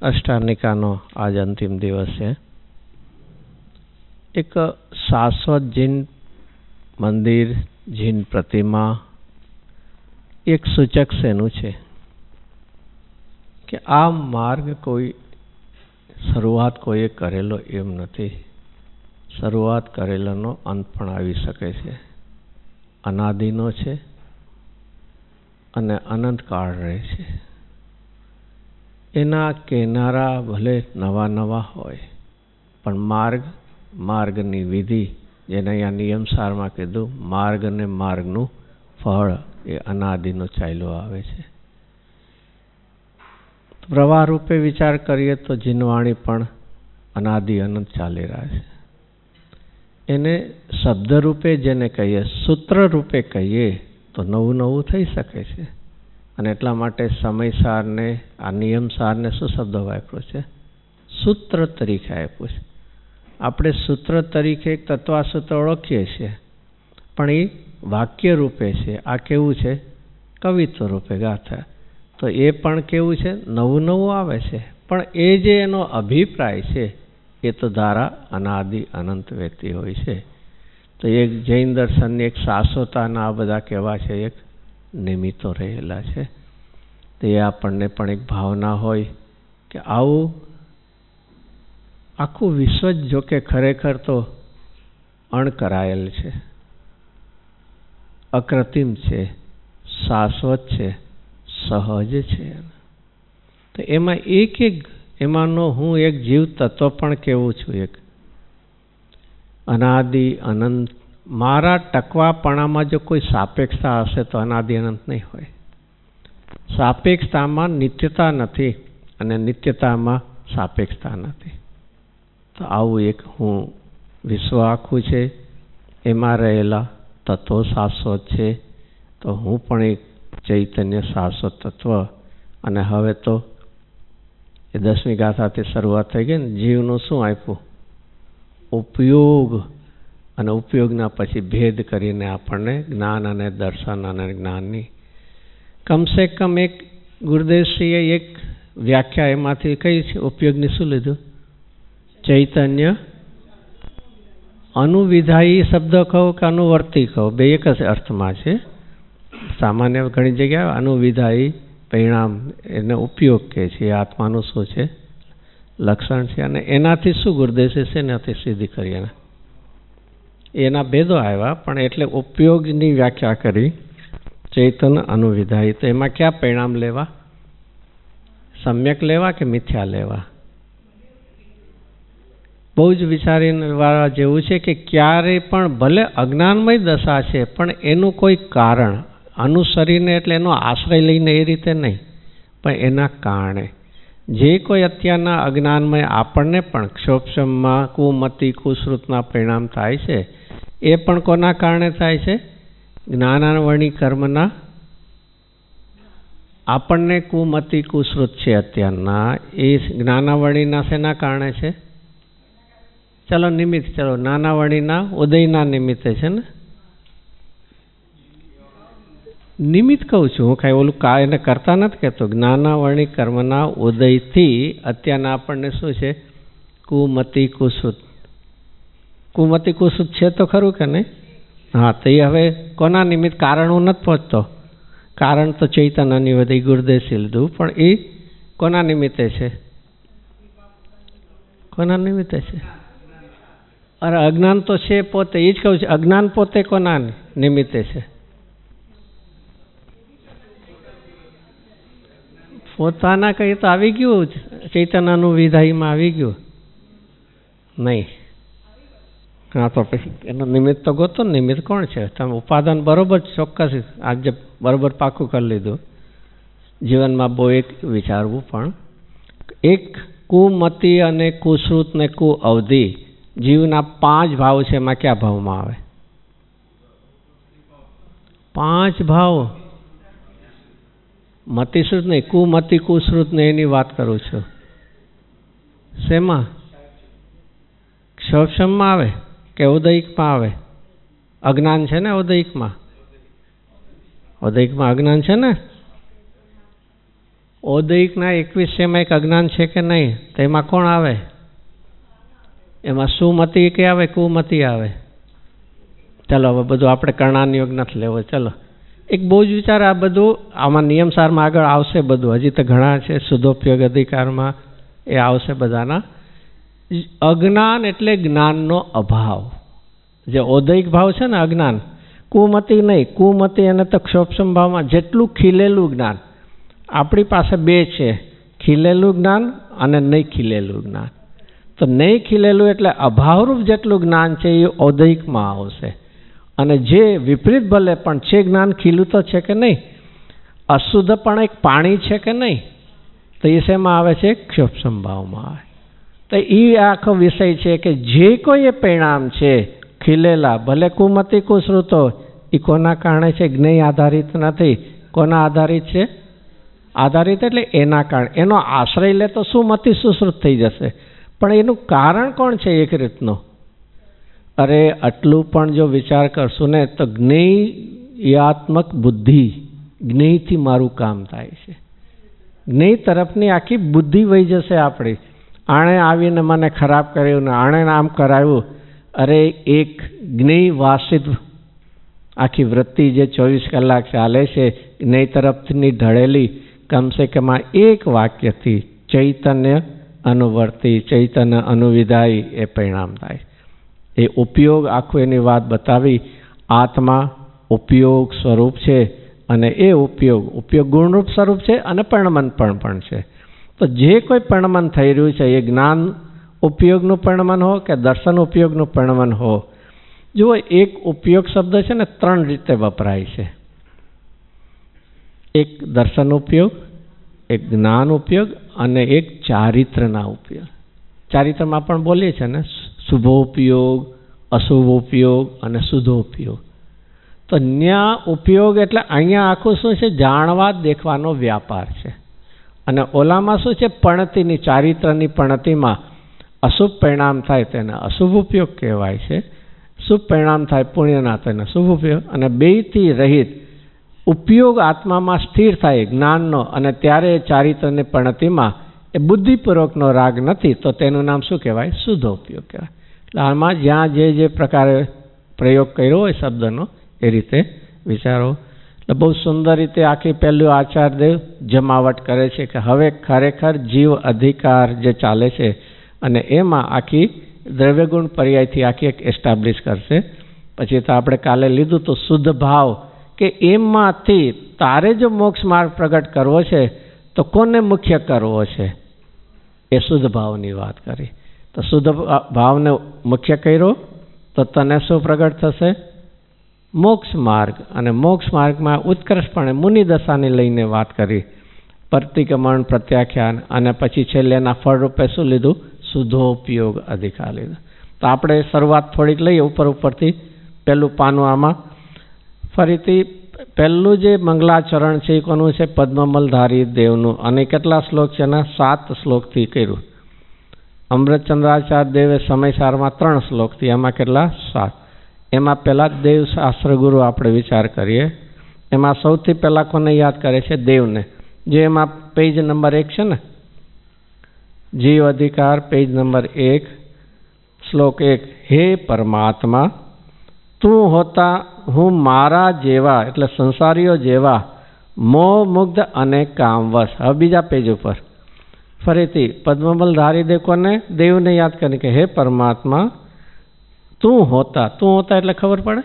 અષ્ટાનિકાનો આજ અંતિમ દિવસ છે. એક શાશ્વત જીન મંદિર, જીન પ્રતિમા એક સૂચક શેનું છે કે આ માર્ગ કોઈ શરૂઆત કોઈએ કરેલો એમ નથી. શરૂઆત કરેલાનો અંત પણ આવી શકે છે. અનાદિનો છે અને અનંતકાળ રહે છે. એના કેનારા ભલે નવા નવા હોય, પણ માર્ગની વિધિ, જેને અહીંયા નિયમસારમાં કીધું, માર્ગ અને માર્ગનું ફળ એ અનાદિનો ચાલ્યો આવે છે. પ્રવાહ રૂપે વિચાર કરીએ તો જીનવાણી પણ અનાદિ અનંત ચાલી રહ્યા છે. એને શબ્દ રૂપે જેને કહીએ, સૂત્ર રૂપે કહીએ તો નવું નવું થઈ શકે છે. અને એટલા માટે સમયસારને, આ નિયમસારને શું શબ્દ વાપર્યો છે? સૂત્ર તરીકે આપ્યું છે. આપણે સૂત્ર તરીકે એક તત્વાસૂત્ર ઓળખીએ છીએ, પણ એ વાક્ય રૂપે છે. આ કેવું છે? કવિત્વ રૂપે ગાથા. તો એ પણ કેવું છે? નવું નવું આવે છે. પણ એ જે એનો અભિપ્રાય છે એ તો ધારા અનાદિ અનંત વહેતી હોય છે. તો એક જૈન દર્શનની એક શાશ્વતાના આ બધા કહેવા છે, એક નિમિત્તો રહેલા છે. તો એ આપણને પણ એક ભાવના હોય કે આવું આખું વિશ્વ જ જોકે ખરેખર તો અણકરાયેલ છે, અકૃત્રિમ છે, શાશ્વત છે, સહજ છે. તો એમાં એમાંનો હું એક જીવ તત્વ પણ કેવું છું, એક અનાદિ અનંત. મારા ટકવાપણામાં જો કોઈ સાપેક્ષતા હશે તો અનાદિ અનંત નહીં હોય. સાપેક્ષતામાં નિત્યતા નથી અને નિત્યતામાં સાપેક્ષતા નથી. તો આવું એક હું વિશ્વ આખું છે, એમાં રહેલા તત્વો શાશ્વત છે. તો હું પણ એક ચૈતન્ય શાશ્વત તત્વ. અને હવે તો એ 10મી ગાથાથી શરૂઆત થઈ ગઈ ને, જીવનું શું આપ્યું? ઉપયોગ. અને ઉપયોગના પછી ભેદ કરીને આપણને જ્ઞાન અને દર્શન અને જ્ઞાનની કમસે કમ એક ગુરુદેવશ્રીએ એક વ્યાખ્યા એમાંથી કઈ છે ઉપયોગની? શું લીધું? ચૈતન્ય અનુવિધાયી શબ્દ કહો કે અનુવર્તી કહો, બે એક જ અર્થમાં છે. સામાન્ય ઘણી જગ્યાએ અનુવિધાયી પરિણામ એને ઉપયોગ કહે છે. એ આત્માનું શું છે? લક્ષણ છે. અને એનાથી શું ગુરુદેશે છે એનાથી સિદ્ધિ કરી, એના ભેદો આવ્યા. પણ એટલે ઉપયોગની વ્યાખ્યા કરી, ચૈતન્ય અનુવિધાયી. તો એમાં ક્યાં પરિણામ લેવા? સમ્યક લેવા કે મિથ્યા લેવા? બહુ જ વિચારીને વાળા જેવું છે કે ક્યારે પણ ભલે અજ્ઞાનમય દશા છે, પણ એનું કોઈ કારણ અનુસરીને, એટલે એનો આશ્રય લઈને એ રીતે નહીં, પણ એના કારણે જે કોઈ અત્યારના અજ્ઞાનમય આપણને પણ ક્ષોભમાં કુમતિ કુશ્રુતના પરિણામ થાય છે, એ પણ કોના કારણે થાય છે? જ્ઞાનાવરણી કર્મના. આપણને કુમતિ કુશ્રુત છે અત્યારના, એ જ્ઞાનાવરણીના શેના કારણે છે? ચલો નિમિત્ત, ચલો નાનાવણીના ઉદયના નિમિત્તે છે ને. નિમિત્ત કહું છું હું, કાંઈ ઓલું એને કરતા નથી કહેતો. જ્ઞાનાવરણી કર્મના ઉદયથી અત્યારના આપણને શું છે? કુમતિ કુશ્રુત. કુમતિ કુશ્રુત છે તો ખરું કે નહીં? હા. તો એ હવે કોના નિમિત્ત? કારણ હું નથી પહોંચતો. કારણ તો ચૈતન્યની વધી ગુરુદેશે લીધું, પણ એ કોના નિમિત્તે છે? કોના નિમિત્તે છે? અરે અજ્ઞાન તો છે પોતે. એ જ કહું છું, અજ્ઞાન પોતે કોના નિમિત્તે છે? પોતાના કહીએ તો આવી ગયું, ચૈતન્યનું વિધાયમાં આવી ગયું નહીં. હા, તો પછી એનું નિમિત્ત તો ગોતો. નિમિત્ત કોણ છે? તમે ઉપાદાન બરોબર ચોક્કસ આજે બરોબર પાકું કરી લીધું. જીવનમાં બહુ એક વિચારવું, પણ એક કુમતિ અને કુશ્રુત ને કુ અવધિ, જીવના 5 ભાવ છે. એમાં કયા ભાવમાં આવે? 5 ભાવ. મતિશ્રુત નહીં, કુમતિ કુશ્રુત ને એની વાત કરું છું. શેમાં? ક્ષોભમાં આવે કે ઉદયિકમાં આવે? અજ્ઞાન છે ને ઉદયિકમાં. ઉદયિકમાં અજ્ઞાન છે ને. ઔદયિકના 21 એક અજ્ઞાન છે કે નહીં? તેમાં કોણ આવે? એમાં સુમતિ કે આવે, કુમતિ આવે? ચાલો હવે બધું આપણે કર્ણાન યોગ નથી લેવો. ચલો એક બહુ જ વિચાર, આ બધું આમાં નિયમસારમાં આગળ આવશે બધું, હજી તો ઘણા છે શુદ્ધોપયોગ અધિકારમાં એ આવશે બધાના. અજ્ઞાન એટલે જ્ઞાનનો અભાવ. જે ઔદયિક ભાવ છે ને અજ્ઞાન, કુમતિ નહીં. કુમતિ એને તો ક્ષોભસમ ભાવમાં જેટલું ખીલેલું જ્ઞાન આપણી પાસે બે છે, ખીલેલું જ્ઞાન અને નહીં ખીલેલું જ્ઞાન. તો નહીં ખીલેલું એટલે અભાવરૂપ જેટલું જ્ઞાન છે એ ઔદયિકમાં આવશે. અને જે વિપરીત ભલે પણ છે જ્ઞાન ખીલું તો છે કે નહીં, અશુદ્ધ પણ એક પાણી છે કે નહીં, તો એ શેમાં આવે છે? ક્ષોભસમ ભાવમાં આવે. તો એ આખો વિષય છે કે જે કોઈ એ પરિણામ છે ખીલેલા, ભલે કુમતિ કુશ્રુતો, એ કોના કારણે છે? જ્ઞેય આધારિત નથી. કોના આધારિત છે? આધારિત એટલે એના કારણે. એનો આશ્રય લે તો સુમતિ સુશ્રુત થઈ જશે. પણ એનું કારણ કોણ છે એક રીતનું? અરે આટલું પણ જો વિચાર કરશું ને તો જ્ઞેયાત્મક બુદ્ધિ, જ્ઞેયથી મારું કામ થાય છે. જ્ઞેય તરફની આખી બુદ્ધિ વહી જશે આપણી. આણે આવીને મને ખરાબ કર્યું ને આણે આમ કરાવ્યું. અરે એક જ્ઞેય વાસિત આખી વૃત્તિ જે 24 કલાક ચાલે છે જ્ઞેય તરફની ઢળેલી, કમસે કમ એક વાક્યથી ચૈતન્ય અનુવર્તી, ચૈતન્ય અનુવિધાય એ પરિણામ થાય. એ ઉપયોગ આખું એની વાત બતાવી. આત્મા ઉપયોગ સ્વરૂપ છે અને એ ઉપયોગ ગુણરૂપ સ્વરૂપ છે અને પરિણમન પણ છે. તો જે કોઈ પરિણમન થઈ રહ્યું છે એ જ્ઞાન ઉપયોગનું પરિણમન હો કે દર્શન ઉપયોગનું પરિણમન હો. જુઓ, એક ઉપયોગ શબ્દ છે ને 3 રીતે વપરાય છે. એક દર્શન ઉપયોગ, એક જ્ઞાન ઉપયોગ અને એક ચારિત્રના ઉપયોગ. ચારિત્રમાં પણ બોલીએ છીએ ને, શુભોપયોગ, અશુભોપયોગ અને શુદ્ધોપયોગ. તો ન્યા ઉપયોગ એટલે અહીંયા આખું શું છે? જાણવા દેખવાનો વ્યાપાર છે. અને ઓલામાં શું છે? પણતિની, ચારિત્રની પણતિમાં અશુભ પરિણામ થાય તેને અશુભ ઉપયોગ કહેવાય છે. શુભ પરિણામ થાય પુણ્યના તેને શુભ ઉપયોગ. અને બેયથી રહિત ઉપયોગ આત્મામાં સ્થિર થાય જ્ઞાનનો, અને ત્યારે ચારિત્રની પણતિમાં એ બુદ્ધિપૂર્વકનો રાગ નથી, તો તેનું નામ શું કહેવાય? શુદ્ધોપયોગ કહેવાય. એટલે આમાં જ્યાં જે પ્રકારે પ્રયોગ કર્યો હોય શબ્દનો એ રીતે વિચારો. એટલે બહુ સુંદર રીતે આખી પહેલું આચાર્યદેવ જમાવટ કરે છે કે હવે ખરેખર જીવ અધિકાર જે ચાલે છે અને એમાં આખી દ્રવ્યગુણ પર્યાયથી આખી એક એસ્ટાબ્લિશ કરશે. પછી તો આપણે કાલે લીધું તો શુદ્ધ ભાવ કે એમાંથી તારે જો મોક્ષ માર્ગ પ્રગટ કરવો છે તો કોને મુખ્ય કરવો છે? એ શુદ્ધ ભાવની વાત કરી. તો શુદ્ધ ભાવને મુખ્ય કર્યો તો તને શું પ્રગટ થશે? મોક્ષ માર્ગ. અને મોક્ષ માર્ગમાં ઉત્કર્ષપણે મુનિ દશાને લઈને વાત કરી, પ્રતિક્રમણ, પ્રત્યાખ્યાન, અને પછી છેલ્લે એના ફળરૂપે શું લીધું? શુદ્ધોપયોગ અધિકાર લીધો. તો આપણે શરૂઆત થોડીક લઈએ ઉપરથી. પહેલું પાનું આમાં ફરીથી પહેલું જે મંગલાચરણ છે એ કોનું છે? પદ્મમલધારી દેવનું. અને કેટલા શ્લોક છે? એના 7 શ્લોકથી કર્યું. અમૃતચંદ્રાચાર્ય દેવે સમયસારમાં 3 શ્લોકથી, એમાં કેટલા? 7. એમાં પહેલાં દેવ શાસ્ત્ર ગુરુ આપણે વિચાર કરીએ. એમાં સૌથી પહેલાં કોને યાદ કરે છે? દેવને. જે એમાં પેજ નંબર 1 છે ને, જીવ અધિકાર, પેજ નંબર 1, શ્લોક 1. હે પરમાત્મા, તું હોતા હું મારા જેવા એટલે સંસારીઓ જેવા મોહ મુગ્ધ અને કામવશ. હવે બીજા પેજ ઉપર ફરીથી પદ્મમલધારી દેવ કોને? દેવને યાદ કરીને કે હે પરમાત્મા, તું હોતા એટલે ખબર પડે?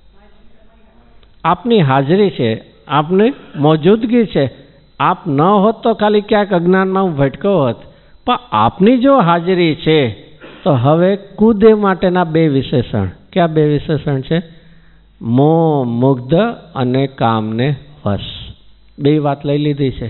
આપની હાજરી છે, આપની મોજૂદગી છે. આપ ન હોત તો ખાલી ક્યાંક અજ્ઞાનમાં હું ભટકો હોત, પણ આપની જો હાજરી છે તો હવે કુદેવ માટેના 2 વિશેષણ. ક્યાં 2 વિશેષણ છે? મોહ મુગ્ધ અને કામને વશ. 2 વાત લઈ લીધી છે.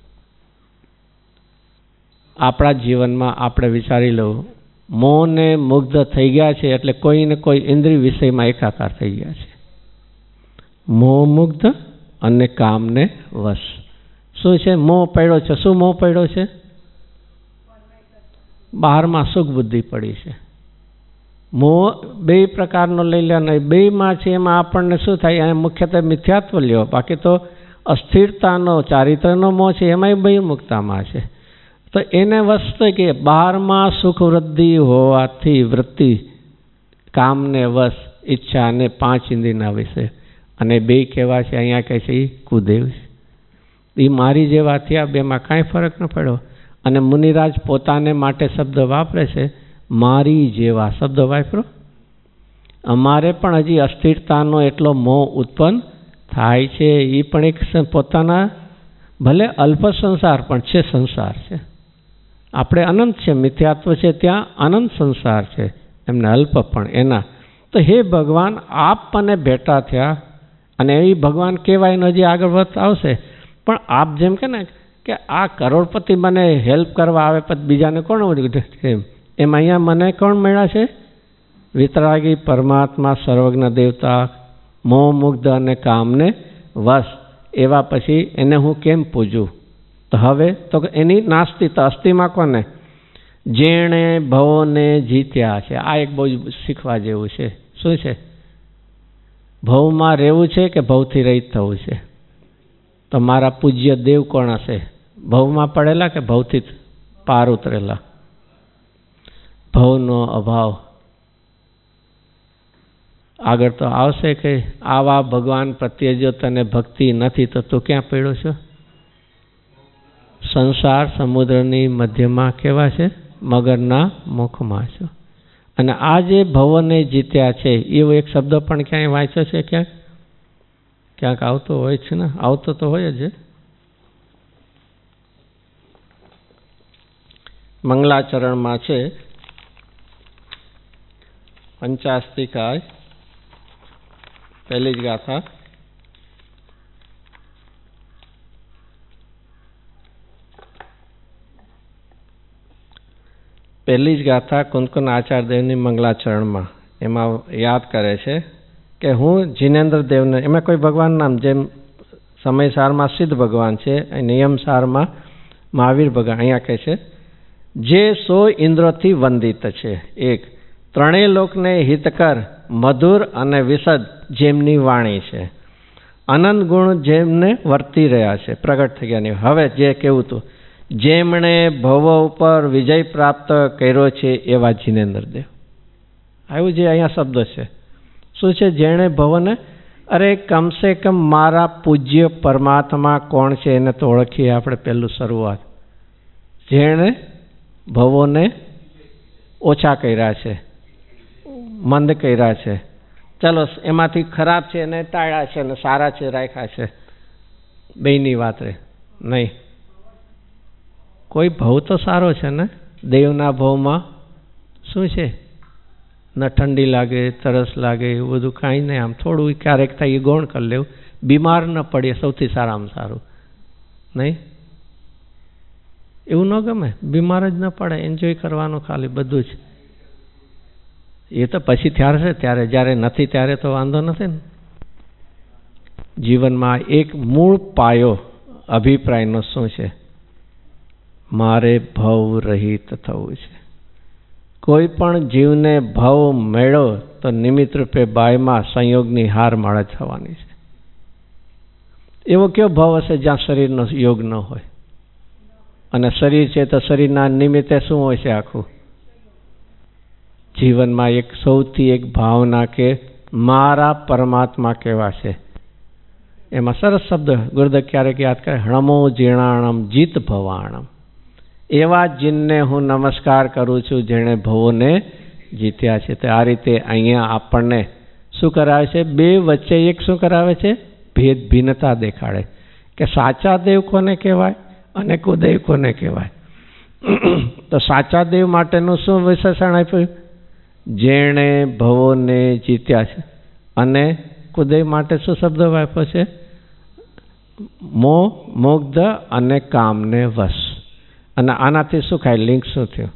આપણા જીવનમાં આપણે વિચારી લઉં, મોહને મુગ્ધ થઈ ગયા છે એટલે કોઈને કોઈ ઇન્દ્રિય વિષયમાં એકાકાર થઈ ગયા છે. મોહ મુગ્ધ અને કામને વશ. શું છે? મોહ પડ્યો છે. શું મોહ પડ્યો છે? બહારમાં સુખ બુદ્ધિ પડી છે. મોહ 2 પ્રકારનો લઈ લે, અને 2માં છે એમાં આપણને શું થાય? મુખ્યત્વે મિથ્યાત્વ લ્યો, બાકી તો અસ્થિરતાનો ચારિત્રનો મોહ છે, એમાંય બહિર્મુખતામાં છે. તો એને વસ્તુ કે બહારમાં સુખ વૃદ્ધિ હોવાથી વૃત્તિ, કામને વશ, ઈચ્છા અને 5 ઇન્દ્રિયના વિશે, અને બે કહેવા છે અહીંયા કહે છે એ કુદેવ છે. એ મારી જેવા થયા, બેમાં કાંઈ ફરક ન પડ્યો. અને મુનિરાજ પોતાને માટે શબ્દ વાપરે છે, મારી જેવા શબ્દ વાપરો. અમારે પણ હજી અસ્થિરતાનો એટલો મોહ ઉત્પન્ન થાય છે. એ પણ એક પોતાના ભલે અલ્પ સંસાર પણ છે, સંસાર છે. આપણે અનંત છે, મિથ્યાત્વ છે, ત્યાં અનંત સંસાર છે, એમને અલ્પ પણ એના. તો હે ભગવાન, આપ મને ભેટા થયા, અને એ ભગવાન કહેવાય ને હજી આગળ વધતા આવશે. પણ આપ જેમ કે ને કે આ કરોડપતિ મને હેલ્પ કરવા આવે, પછી બીજાને કોણ એમ અહીંયા મને કોણ મળ્યા છે? વિતરાગી પરમાત્મા, સર્વજ્ઞ દેવતા, મોહ મુગ્ધ અને કામને વશ. એવા પછી એને હું કેમ પૂજું? તો હવે તો એની નાસ્તિકતા, અસ્થિમાં કોને? જેણે ભવોને જીત્યા છે. આ એક બહુ શીખવા જેવું છે. શું છે? ભવમાં રહેવું છે કે ભવથી રહિત થવું છે? તો મારા પૂજ્ય દેવ કોણ હશે? ભવમાં પડેલા કે ભવથી પાર ઉતરેલા? ભવનો અભાવ. આગળ તો આવશે કે આવા ભગવાન પ્રત્યે જો તને ભક્તિ નથી તો તું ક્યાં પડ્યો છો? સંસાર સમુદ્રની મધ્યમાં કેવા છે? મગરના મુખમાં છો. અને આ જે ભવોને જીત્યા છે એવો એક શબ્દ પણ ક્યાંય વાંચ્યો છે? ક્યાંક આવતો હોય છે ને? આવતો તો હોય જ. મંગલાચરણમાં છે, પંચાસ્તિકાય પહેલી જ ગાથા. પહેલી જ ગાથા કુંદકુંદ આચાર્યદેવની મંગલાચરણમાં એમાં યાદ કરે છે કે હું જીનેન્દ્ર દેવને, એમાં કોઈ ભગવાન નામ, જેમ સમયસારમાં સિદ્ધ ભગવાન છે, નિયમસારમાં મહાવીર ભગવાન. અહીંયા કહે છે જે 100 ઇન્દ્રોથી વંદિત છે. 1 ત્રણેય લોકને હિતકર, મધુર અને વિશદ જેમની વાણી છે. અનંત ગુણ જેમને વર્તી રહ્યા છે, પ્રગટ થઈ ગયા. હવે જે કેવું હતું, જેમણે ભવો ઉપર વિજય પ્રાપ્ત કર્યો છે એવા જીનેન્દ્ર દેવ. આવું જે અહીંયા શબ્દ છે. શું છે? જેણે ભવોને, અરે કમસે કમ મારા પૂજ્ય પરમાત્મા કોણ છે એને તો ઓળખીએ આપણે. પહેલું શરૂઆત, જેણે ભવોને ઓછા કર્યા છે, મંદ કર્યા છે. ચાલો એમાંથી ખરાબ છે એને ટાળ્યા છે અને સારા છે રાખ્યા છે. બેયની વાત રે નહીં. કોઈ ભવ તો સારો છે ને. દેવના ભવમાં શું છે? ન ઠંડી લાગે, તરસ લાગે, એવું બધું કાંઈ નહીં. આમ થોડું ક્યારેક થાય એ ગૌણ કરી લેવું. બીમાર ન પડીએ, સૌથી સારામાં સારું. નહીં એવું ન ગમે? બીમાર જ ન પડે, એન્જોય કરવાનું ખાલી બધું જ. એ તો પછી થશે ત્યારે, જ્યારે નથી ત્યારે તો વાંધો નથી ને. જીવનમાં એક મૂળ પાયો અભિપ્રાયનો શું છે? મારે ભવ રહિત થવું છે. કોઈ પણ જીવને ભવ મેળો તો નિમિત્ત રૂપે બાયમાં સંયોગની હાર માળા થવાની છે. એવો કયો ભવ હશે જ્યાં શરીરનો યોગ ન હોય? અને શરીર છે તો શરીરના નિમિત્તે શું હોય છે આખું? જીવનમાં એક સૌથી એક ભાવના કે મારા પરમાત્મા કેવા છે. એમાં સરસ શબ્દ ગુરુદેવ ક્યારેક યાદ કરે, હણમો જીર્ણાણમ જીત ભવાણમ. એવા જીનને હું નમસ્કાર કરું છું જેણે ભવોને જીત્યા છે. તો આ રીતે અહીંયા આપણને શું કરાવે છે? બે વચ્ચે એક શું કરાવે છે? ભેદ, ભિન્નતા દેખાડે કે સાચા દેવ કોને કહેવાય અને કુદેવ કોને કહેવાય. તો સાચા દેવ માટેનું શું વિશેષણ આપ્યું? જેણે ભવોને જીત્યા છે. અને કુદેવ માટે શું શબ્દ વાપર્યો છે? મોહ, મુગ્ધ અને કામને વશ. અને આનાથી શું ખાય? લિંક શું થયું?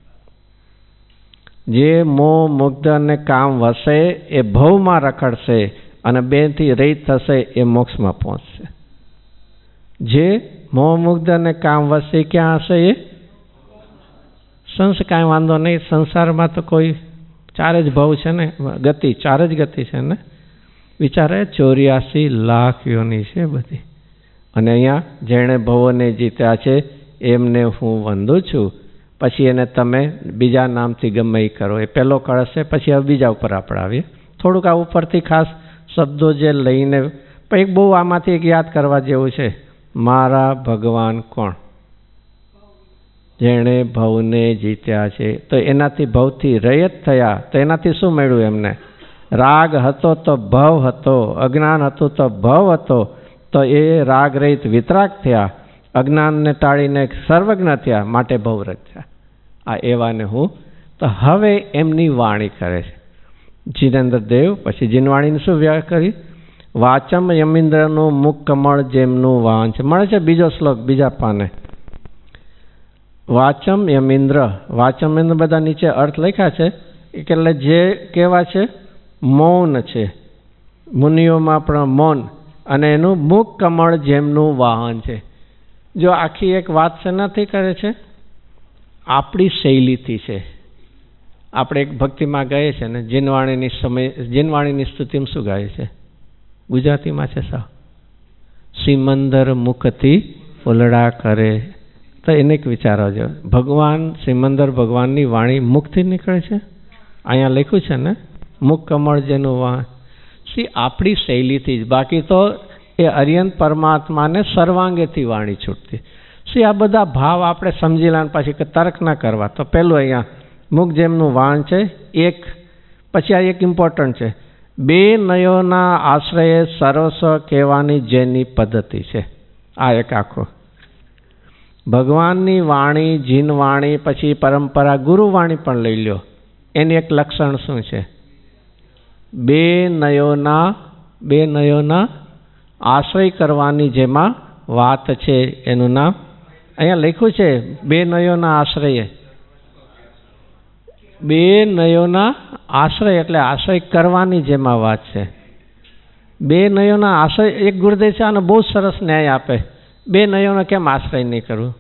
જે મોહ, મુગ્ધ અને કામ વસે એ ભવમાં રખડશે અને બેથી રહિત થશે એ મોક્ષમાં પહોંચશે. જે મોહ, મુગ્ધ અને કામ વસે ક્યાં હશે? એ સંસાર. કાંઈ વાંધો નહીં, સંસારમાં તો કોઈ 4 જ ભવ છે ને, ગતિ 4 જ ગતિ છે ને. વિચારે 84 લાખ યોની છે બધી. અને અહીંયા જેણે ભવોને જીત્યા છે એમને હું વંદું છું. પછી એને તમે બીજા નામથી ગમે એ કરો. એ પહેલો કળશ છે. પછી હવે બીજા ઉપર આપણે આવીએ. થોડુંક આ ઉપરથી ખાસ શબ્દો જે લઈને એક બહુ આમાંથી એક યાદ કરવા જેવું છે. મારા ભગવાન કોણ? જેણે ભવને જીત્યા છે. તો એનાથી ભવથી રહિત થયા. તો એનાથી શું મળ્યું એમને? રાગ હતો તો ભવ હતો, અજ્ઞાન હતું તો ભવ હતો. તો એ રાગ રહિત વિતરાગ થયા, અજ્ઞાનને ટાળીને સર્વજ્ઞ થયા, માટે ભવરત થયા. આ એવાને હું. તો હવે એમની વાણી કરે છે જીનેન્દ્ર દેવ. પછી જીનવાણીની શું વ્યાખ્યા કરી? વાચમ યમીન્દ્રનું મુખ કમળ જેમનું વાહન છે. મળે છે બીજો શ્લોક બીજા પાને. વાચમ યમીન્દ્ર, વાચમ યમીન્દ્ર બધા નીચે અર્થ લખ્યા છે. એટલે જે કેવા છે? મૌન છે, મુનિઓમાં પણ મૌન. અને એનું મુખ કમળ જેમનું વાહન છે. જો આખી એક વાત શેનાથી કરે છે? આપણી શૈલીથી છે. આપણે એક ભક્તિમાં ગાઈએ છે ને, જીનવાણીની સ્તુતિમાં શું ગાય છે? ગુજરાતીમાં છે સાવ. સિમંદર મુખથી ફૂલડા કરે. તો એને એક વિચારો જો, ભગવાન સિમંદર ભગવાનની વાણી મુખથી નીકળે છે. અહીંયા લખ્યું છે ને, મુખ કમળ જેનું વાહન. આપણી શૈલીથી જ. બાકી તો એ અર્યંત પરમાત્માને સર્વાંગેથી વાણી છૂટતી. આ બધા ભાવ આપણે સમજી લે પછી તર્ક ના કરવા. તો પહેલું અહીંયા મુખ જેમનું વાહન છે એક. પછી આ એક ઇમ્પોર્ટન્ટ છે, બે નયોના આશ્રયે સર્વસ્વ કહેવાની જેની પદ્ધતિ છે. આ એક આખો ભગવાનની વાણી, જીનવાણી, પછી પરંપરા ગુરુવાણી પણ લઈ લ્યો. એની એક લક્ષણ શું છે? બે નયોના આશ્રય કરવાની જેમાં વાત છે. એનું નામ અહીંયા લખ્યું છે, બે નયોના આશ્રય. બે નયોના આશ્રય એટલે આશ્રય કરવાની જેમાં વાત છે. બે નયોના આશ્રય. એક ગુરુદેવ છે આનો બહુ સરસ ન્યાય આપે. બે નયોનો કેમ આશ્રય નહીં કરવું?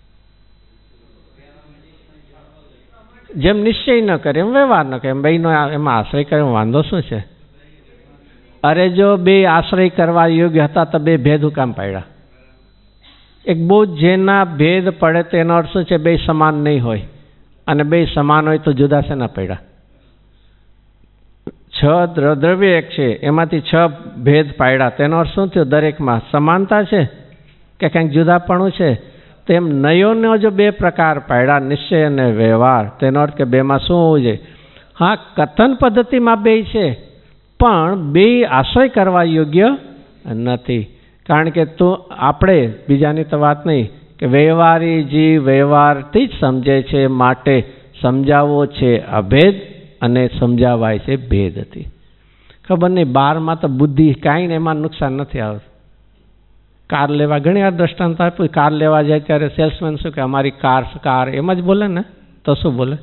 જેમ નિશ્ચય ન કરે એમ વ્યવહાર ન કરે, એમ બેનો એમાં આશ્રય કરે વાંધો શું છે? અરે જો બે આશ્રય કરવા યોગ્ય હતા તો બે ભેદ કામ પાડ્યા? એક બહુ જેના ભેદ પડે તો એનો અર્થ શું છે? બે સમાન નહીં હોય. અને બે સમાન હોય તો જુદા છે ના પડ્યા? 6 દ્રવ્ય એક છે, એમાંથી 6 ભેદ પાડ્યા. તેનો અર્થ શું થયો? દરેકમાં સમાનતા છે કે કંઈક જુદાપણું છે? તેમ નયોનો જો બે પ્રકાર પાડ્યા, નિશ્ચય અને વ્યવહાર, તેનો અર્થ કે બેમાં શું હોવું જોઈએ? હા, કથન પદ્ધતિમાં બે છે, પણ બે આશ્રય કરવા યોગ્ય નથી. કારણ કે તો આપણે બીજાની તો વાત નહીં કે વ્યવહારી જીવ વ્યવહારથી જ સમજે છે, માટે સમજાવવો છે અભેદ અને સમજાવાય છે ભેદથી. ખબર નહીં, 12માં તો બુદ્ધિ કાંઈ ને એમાં નુકસાન નથી આવતું. કાર લેવા ઘણી વાર દ્રષ્ટાંત આપ્યું. કાર લેવા જાય ત્યારે સેલ્સમેન શું કે અમારી કાર એમ જ બોલે ને? તો શું બોલે?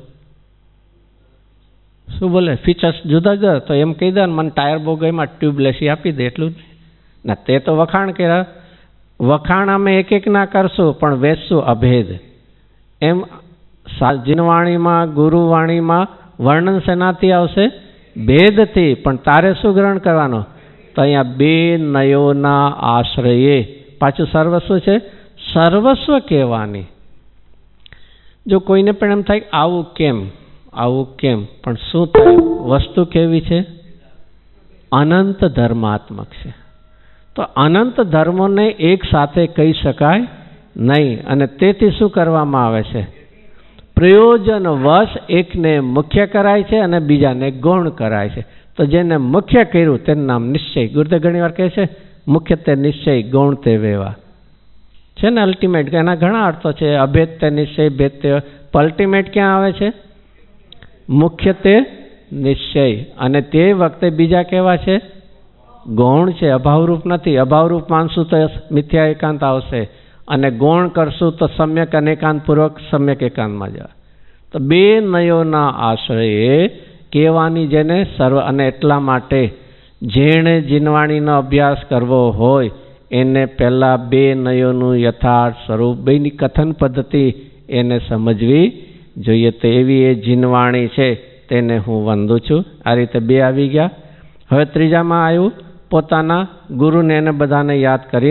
ફીચર્સ જુદા જુદા. તો એમ કહી દે મને ટાયર બહુ ગઈમાં, ટ્યુબલેસ આપી દે, એટલું ના. તે તો વખાણ કર્યા. વખાણ અમે એક ના કરશું પણ વેચશું અભેદ. એમ જીનવાણીમાં ગુરુવાણીમાં વર્ણન શેનાથી આવશે? ભેદથી. પણ તારે શું ગ્રહણ કરવાનો? તો અહીંયા બે નયોના આશ્રયે. પાછું સર્વસ્વ છે, સર્વસ્વ કહેવાની. જો કોઈને પણ એમ થાય આવું કેમ, પણ શું થાય? વસ્તુ કેવી છે? અનંત ધર્માત્મક છે. તો અનંત ધર્મોને એક સાથે કહી શકાય નહીં. અને તેથી શું કરવામાં આવે છે? પ્રયોજન વશ એકને મુખ્ય કરાય છે અને બીજાને ગૌણ કરાય છે. તો જેને મુખ્ય કર્યું તેનું નામ નિશ્ચય. ગુરુદેવ ઘણી વાર કહે છે મુખ્ય તે નિશ્ચય, ગૌણ તે વ્યવહાર છે ને. અલ્ટિમેટ એના ઘણા અર્થો છે. અભેદ તે નિશ્ચય, ભેદ તે. અલ્ટિમેટ ક્યાં આવે છે? મુખ્ય તે નિશ્ચય. અને તે વખતે બીજા કેવા છે? ગૌણ છે, અભાવરૂપ નથી. અભાવરૂપ માનશું તો મિથ્યા એકાંત આવશે, અને ગૌણ કરશું તો સમ્યક અનેકાંતપૂર્વક સમ્યક એકાંતમાં જવા. તો બે નયોના આશ્રયે કહેવાની જેને સર્વ. અને એટલા માટે જેણે જીનવાણીનો અભ્યાસ કરવો હોય એને પહેલાં બે નયોનું યથાર્થ સ્વરૂપ, બેની કથન પદ્ધતિ એને સમજવી જોઈએ. તો એવી એ જીનવાણી છે, તેને હું વંદું છું. આ રીતે બે આવી ગયા. હવે ત્રીજામાં આવ્યું પોતાના ગુરુને એને બધાને યાદ કરીને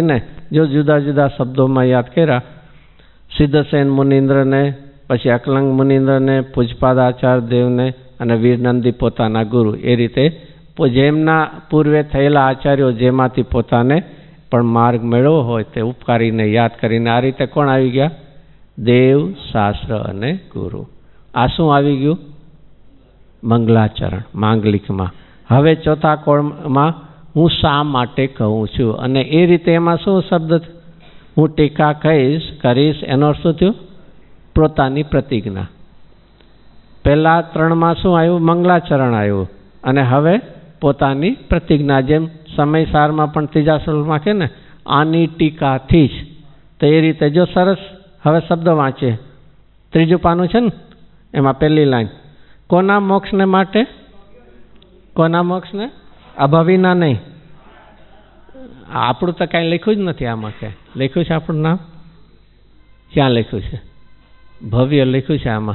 જો જુદા જુદા શબ્દોમાં યાદ કર્યા, સિદ્ધસેન મુનિન્દ્રને, પછી અકલંગ મુનિન્દ્રને, પૂજપાદ આચાર્ય દેવને અને વીરનંદી પોતાના ગુરુ, એ રીતે જેમના પૂર્વે થયેલા આચાર્યો જેમાંથી પોતાને પણ માર્ગ મેળવો હોય તે ઉપકારીને યાદ કરીને આ રીતે કોણ આવી ગયા? દેવ, શાસ્ત્ર અને ગુરુ. આ શું આવી ગયું? મંગલાચરણ, માંગલિકમાં. હવે ચોથા કોણમાં હું શા માટે કહું છું, અને એ રીતે એમાં શું શબ્દ? હું ટીકા કરીશ એનો અર્થ શું થયું? પોતાની પ્રતિજ્ઞા. પહેલા ત્રણમાં શું આવ્યું? મંગલાચરણ આવ્યું, અને હવે પોતાની પ્રતિજ્ઞા. જેમ સમયસારમાં પણ ત્રીજા શ્લોકમાં કે ને આની ટીકાથી જ, તો એ રીતે જો સરસ હવે શબ્દ વાંચે. ત્રીજું પાનું છે ને, એમાં પહેલી લાઈન કોના મોક્ષને માટે? કોના મોક્ષને? અભાવીના નહીં. આપણું તો કાંઈ લખ્યું જ નથી આમાં. ક્યાંય લખ્યું છે આપણું નામ? ક્યાં લખ્યું છે? ભવ્ય લખ્યું છે આમાં.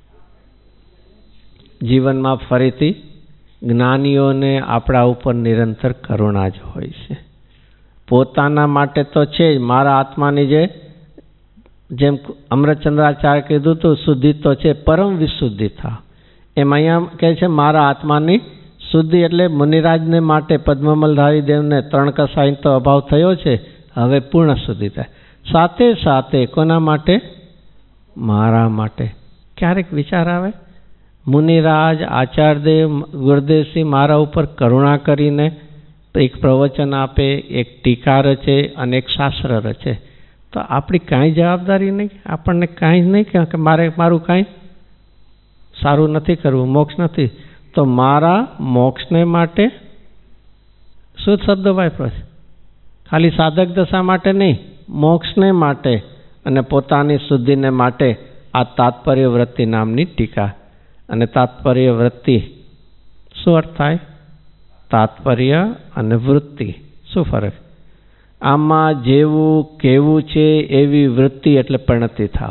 જીવનમાં ફરીથી જ્ઞાનીઓને આપણા ઉપર નિરંતર કરુણા જ હોય છે. પોતાના માટે તો છે જ, મારા આત્માની જેમ અમૃતચંદ્રાચાર્ય કીધું હતું, શુદ્ધિ તો છે, પરમ વિશુદ્ધિ થાવ. એમ અહીંયા કહે છે મારા આત્માની શુદ્ધિ, એટલે મુનિરાજને માટે પદ્મમલધારી દેવને 3 કસાઈ તો અભાવ થયો છે, હવે પૂર્ણ શુદ્ધિ થાય. સાથે સાથે કોના માટે? મારા માટે. ક્યારેક વિચાર આવે, મુનિરાજ, આચાર્યદેવ, ગુરુદેવસિંહ મારા ઉપર કરુણા કરીને એક પ્રવચન આપે, એક ટીકા રચે અને એક શાસ્ત્ર રચે, તો આપણી કાંઈ જવાબદારી નહીં? આપણને કાંઈ જ નહીં કે મારું કાંઈ સારું નથી કરવું, મોક્ષ નથી? તો મારા મોક્ષને માટે શું શબ્દ વાપરો છે? ખાલી સાધક દશા માટે નહીં, મોક્ષને માટે અને પોતાની શુદ્ધિને માટે આ તાત્પર્ય વૃત્તિ નામની ટીકા. અને તાત્પર્ય વૃત્તિ શું અર્થ થાય? તાત્પર્ય અને વૃત્તિ શું ફરક? આમાં જેવું કેવું છે એવી વૃત્તિ એટલે પરિણતિ થાવ.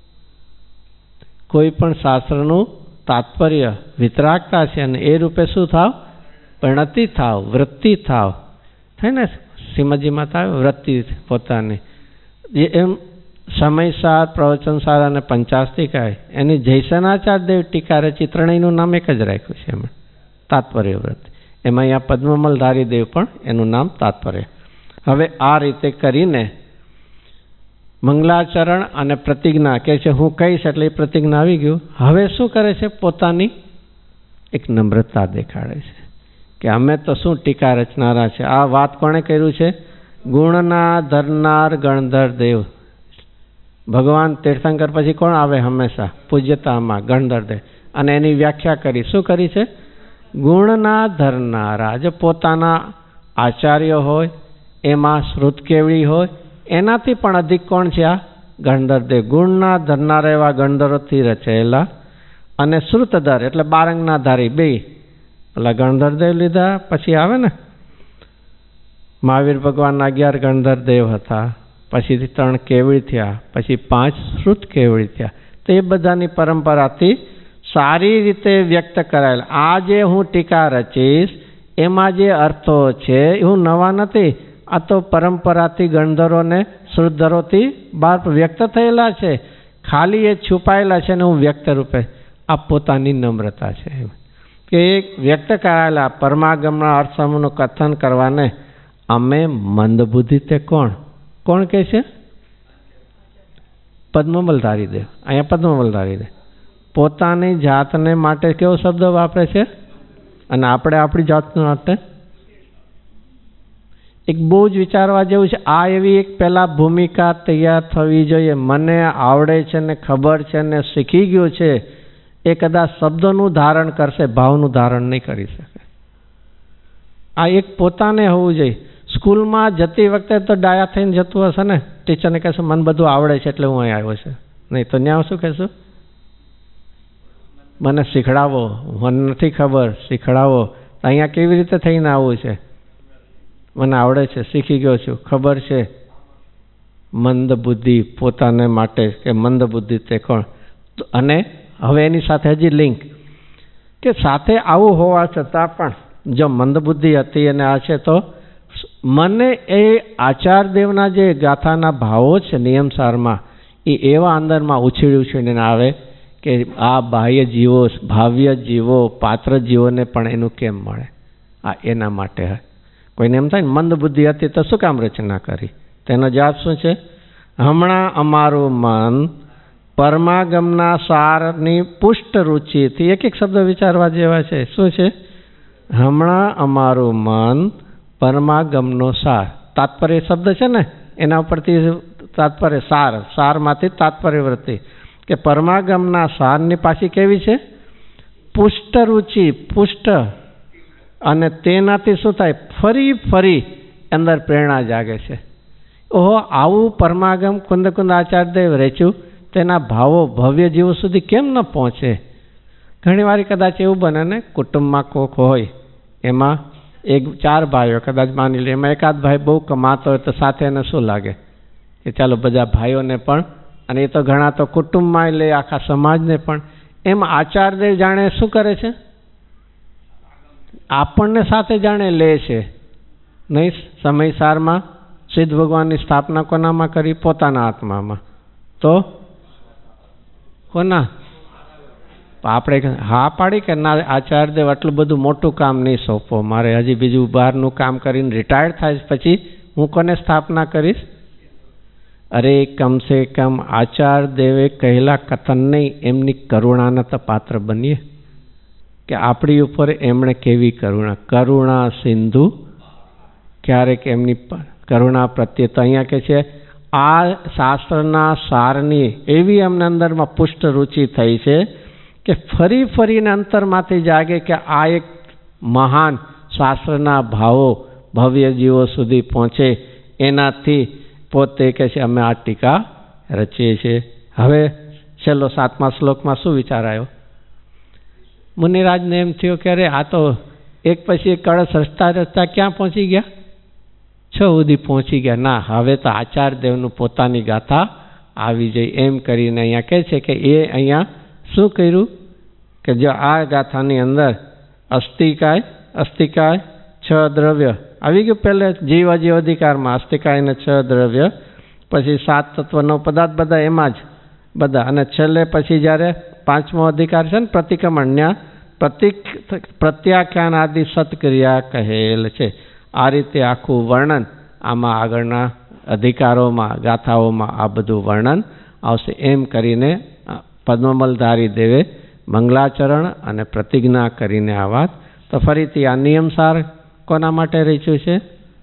કોઈ પણ શાસ્ત્રનું તાત્પર્ય વિતરાગતા છે અને એ રૂપે શું થાવ? પરિણતિ થાવ, વૃત્તિ થાવ. થાય ને શ્રીમદજીમાં થાય વૃત્તિ પોતાની. એમ સમયસાર, પ્રવચનસાર અને પંચાસ્તિકાય એની જયસનાચાર્ય દેવ ટીકા રચી, ત્રણેયનું નામ એક જ રાખ્યું છે એમણે, તાત્પર્ય વૃત્તિ. એમાં અહીંયા પદ્મમલધારી દેવ પણ એનું નામ તાત્પર્ય. હવે આ રીતે કરીને મંગલાચરણ અને પ્રતિજ્ઞા કહે છે હું કહીશ એટલે એ પ્રતિજ્ઞા આવી ગયું. હવે શું કરે છે? પોતાની એક નમ્રતા દેખાડે છે કે અમે તો શું ટીકા રચનારા છે. આ વાત કોણે કર્યું છે? ગુણના ધરનાર ગણધર દેવ. ભગવાન તીર્થંકર પછી કોણ આવે હંમેશા પૂજ્યતામાં? ગણધર દેવ. અને એની વ્યાખ્યા કરી. શું કરી છે? ગુણના ધરનારા. જો પોતાના આચાર્ય હોય, એમાં શ્રુત કેવળી હોય, એનાથી પણ અધિક કોણ છે? આ ગણધરદેવ. ગુણના ધરનારા એવા ગણધરોથી રચાયેલા અને શ્રુતધર એટલે બારંગના ધારી બે. પેલા ગણધરદેવ લીધા, પછી આવે ને મહાવીર ભગવાનના 11 ગણધરદેવ હતા, પછીથી 3 કેવળી થયા, પછી 5 શ્રુત કેવળી થયા. તો એ બધાની પરંપરાથી સારી રીતે વ્યક્ત કરાયેલા. આ જે હું ટીકા રચીશ એમાં જે અર્થો છે એ હું નવા નથી, આ તો પરંપરાથી ગણધરોને શ્રુતધરોથી બહાર વ્યક્ત થયેલા છે. ખાલી એ છુપાયેલા છે ને હું વ્યક્ત રૂપે. આ પોતાની નમ્રતા છે કે એક વ્યક્ત કરાયેલા પરમાગમના અર્થ સમૂહનું કથન કરવાને અમે મંદબુદ્ધિ. તે કોણ કહે છે? પદ્મમલધારી દેવ. અહીંયા પદ્મમલધારી દેવ પોતાની જાતને માટે કેવો શબ્દ વાપરે છે? અને આપણે આપણી જાત માટે એક બહુ જ વિચારવા જેવું છે. આ એવી એક પહેલાં ભૂમિકા તૈયાર થવી જોઈએ. મને આવડે છે ને ખબર છે ને શીખી ગયો છે, એ કદાચ શબ્દોનું ધારણ કરશે, ભાવનું ધારણ નહીં કરી શકે. આ એક પોતાને હોવું જોઈએ. સ્કૂલમાં જતી વખતે તો ડાયા થઈને જતું હશે ને, ટીચરને કહેશે મને બધું આવડે છે એટલે હું અહીં આવ્યો છે. નહીં તો ત્યાં શું કહેશું? મને શીખડાવો, મને નથી ખબર, શીખડાવો. અહીંયા કેવી રીતે થઈને આવવું છે? મને આવડે છે, શીખી ગયો છું, ખબર છે. મંદ બુદ્ધિ પોતાને માટે કે મંદ બુદ્ધિ તે કોણ? અને હવે એની સાથે હજી લિંક કે સાથે આવું હોવા છતાં પણ જો મંદ બુદ્ધિ હતી અને આ છે તો મને એ આચાર્યદેવના જે ગાથાના ભાવો છે નિયમસારમાં એ એવા અંદરમાં ઉછીને આવે કે આ બાહ્ય જીવો, ભાવ્ય જીવો, પાત્ર જીવોને પણ એનું કેમ મળે? આ એના માટે કોઈને એમ થાય ને મંદ બુદ્ધિ હતી તો શું કામ રચના કરી? તેનો જવાબ શું છે? હમણાં અમારું મન પરમાગમના સારની પુષ્ટ રુચિથી, એક એક શબ્દ વિચારવા જેવા છે. શું છે? હમણાં અમારું મન પરમાગમનો સાર, તાત્પર્ય શબ્દ છે ને એના ઉપરથી તાત્પર્ય સાર, સારમાંથી તાત્પર્ય વૃત્તિ કે પરમાગમના સારની પાછી કેવી છે? પુષ્ટ રુચિ, પુષ્ટ. અને તેનાથી શું થાય? ફરી ફરી અંદર પ્રેરણા જાગે છે. ઓહો, આવું પરમાગમ કુંદ કુંદ આચાર્યદેવ રચ્યું, તેના ભાવો ભવ્ય જીવો સુધી કેમ ન પહોંચે? ઘણી વાર કદાચ એવું બને ને, કુટુંબમાં કોક હોય, એમાં એક 4 ભાઈઓ કદાચ માની લે, એમાં એકાદ ભાઈ બહુ કમાતો હોય તો સાથે એને શું લાગે કે ચાલો બધા ભાઈઓને પણ, અને એ તો ઘણા તો કુટુંબમાં લે, આખા સમાજને પણ. એમ આચાર્યદેવ જાણે શું કરે છે? આપણને સાથે જાણે લે છે. નહીં, સમયસારમાં સિદ્ધ ભગવાનની સ્થાપના કોનામાં કરી? પોતાના આત્મામાં. તો કોના? આપણે હા પાડી કે ના, આચાર્યદેવ આટલું બધું મોટું કામ નહીં સોંપો મારે, હજી બીજું બહારનું કામ કરીને રિટાયર્ડ થાય પછી હું કોને સ્થાપના કરીશ? અરે કમસે કમ આચાર્યદેવે કહેલા કથન નહીં, એમની કરુણાના તો પાત્ર બનીએ કે આપણી ઉપર એમણે કેવી કરુણા. કરુણા સિંધુ, ક્યારેક એમની કરુણા પ્રત્યે તો અહીંયા કે છે આ શાસ્ત્રના સારની એવી અમને અંદરમાં પુષ્ટ રુચિ થઈ છે કે ફરી ફરીને અંતરમાંથી જાગે કે આ એક મહાન શાસ્ત્રના ભાવો ભવ્ય જીવો સુધી પહોંચે. એનાથી પોતે કહે છે અમે આ ટીકા રચીએ છીએ. હવે છેલ્લો 7મા શ્લોકમાં શું વિચાર આવ્યો? મુનિરાજને એમ થયું કે અરે આ તો એક પછી એક કળશ રચતા રચતા ક્યાં પહોંચી ગયા? 6 સુધી પહોંચી ગયા. ના, હવે તો આચાર્યદેવનું પોતાની ગાથા આવી જાય. એમ કરીને અહીંયા કહે છે કે એ અહીંયા શું કર્યું કે જો આ ગાથાની અંદર અસ્થિકાય 6 દ્રવ્ય આવી ગયું. પહેલે જીવ અજીવ અધિકારમાં અસ્થિકાય ને 6 દ્રવ્ય, પછી 7 તત્વ 9 પદાર્થ, બધા એમાં જ બધા. અને છેલ્લે પછી જ્યારે 5મો અધિકાર છે ને પ્રતિક્રમણ્યા, પ્રત્યાખ્યાન આદિ સત્ક્રિયા કહેલ છે. આ રીતે આખું વર્ણન આમાં આગળના અધિકારોમાં, ગાથાઓમાં આ બધું વર્ણન આવશે. એમ કરીને પદ્મમલધારી દેવે મંગલાચરણ અને પ્રતિજ્ઞા કરીને આ વાત. તો ફરીથી આ નિયમસાર કોના માટે રચ્યું છે?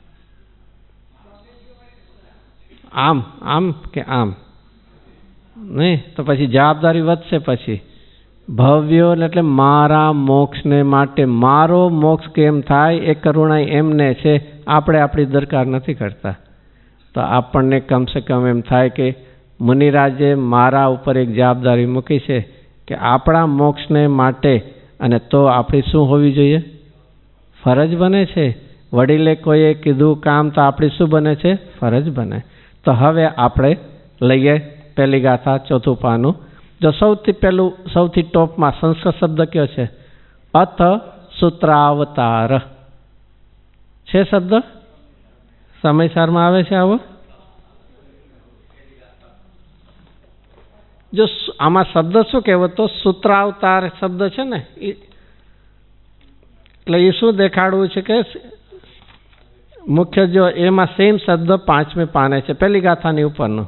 આમ કે આમ નહીં તો પછી જવાબદારી વધશે. પછી ભવ્યો એટલે મારા મોક્ષને માટે, મારો મોક્ષ કેમ થાય એ કરુણા એમને છે, આપણે આપણી દરકાર નથી કરતા. તો આપણને કમસે કમ એમ થાય કે મુનિરાજે મારા ઉપર એક જવાબદારી મૂકી છે કે આપણા મોક્ષને માટે, અને તો આપણી શું હોવી જોઈએ? ફરજ બને છે. વડીલે કોઈએ કીધું કામ તો આપણી શું બને છે? ફરજ બને. તો હવે આપણે લઈએ પહેલી ગાથા 4થું પાનું. જો સૌથી પહેલું, સૌથી ટોપમાં સંસ્કૃત શબ્દ કયો છે? અથ સૂત્રાવતાર છે શબ્દ. સમયસારમાં આવે છે આવો. જો આમાં શબ્દ શું કહેવાતો? સૂત્રાવતાર શબ્દ છે ને, એટલે એ શું દેખાડવું છે કે મુખ્ય જો એમાં સેમ શબ્દ 5મે પાને છે, પહેલી ગાથાની ઉપરનો.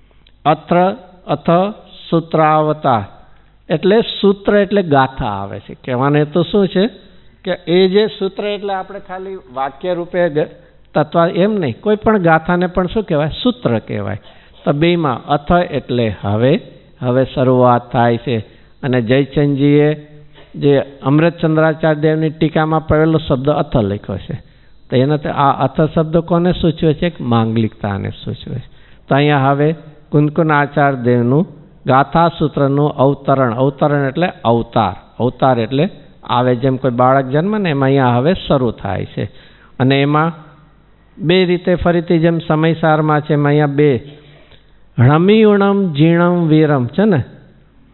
અથ સૂત્રાવતાર એટલે સૂત્ર એટલે ગાથા આવે છે. કહેવાને તો શું છે કે એ જે સૂત્ર એટલે આપણે ખાલી વાક્ય રૂપે તત્વ એમ નહીં, કોઈ પણ ગાથાને પણ શું કહેવાય? સૂત્ર કહેવાય. તો બેમાં અથ એટલે હવે શરૂઆત થાય છે. અને જયચંદજીએ જે અમૃતચંદ્રાચાર્ય દેવની ટીકામાં પહેલો શબ્દ અથ લખ્યો છે. તો એનાથી આ અથ શબ્દ કોને સૂચવે છે? માંગલિકતાને સૂચવે છે. તો અહીંયા હવે કુંદકુંદ આચાર્ય દેવનું ગાથા સૂત્રનું અવતરણ એટલે અવતાર એટલે આવે. જેમ કોઈ બાળક જન્મ ને એમાં અહીંયા હવે શરૂ થાય છે. અને એમાં 2 રીતે ફરીથી જેમ સમયસારમાં છે એમાં અહીંયા 2 હળમીયુણમ જીણમ વીરમ છે ને,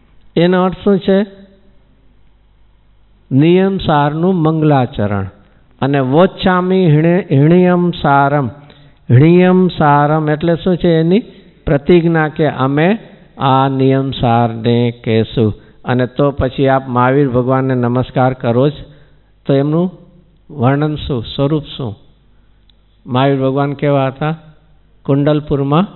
એનો અર્થ શું છે? નિયમસારનું મંગલાચરણ. અને વોચ્છામી હિણ્યમ સારમ. હિણ્યમ સારમ એટલે શું છે? એની પ્રતિજ્ઞા કે અમે આ નિયમ સારને કહેશું. અને તો પછી આપ મહાવીર ભગવાનને નમસ્કાર કરો જ તો એમનું વર્ણન શું, સ્વરૂપ શું? મહાવીર ભગવાન કેવા હતા? કુંડલપુરમાં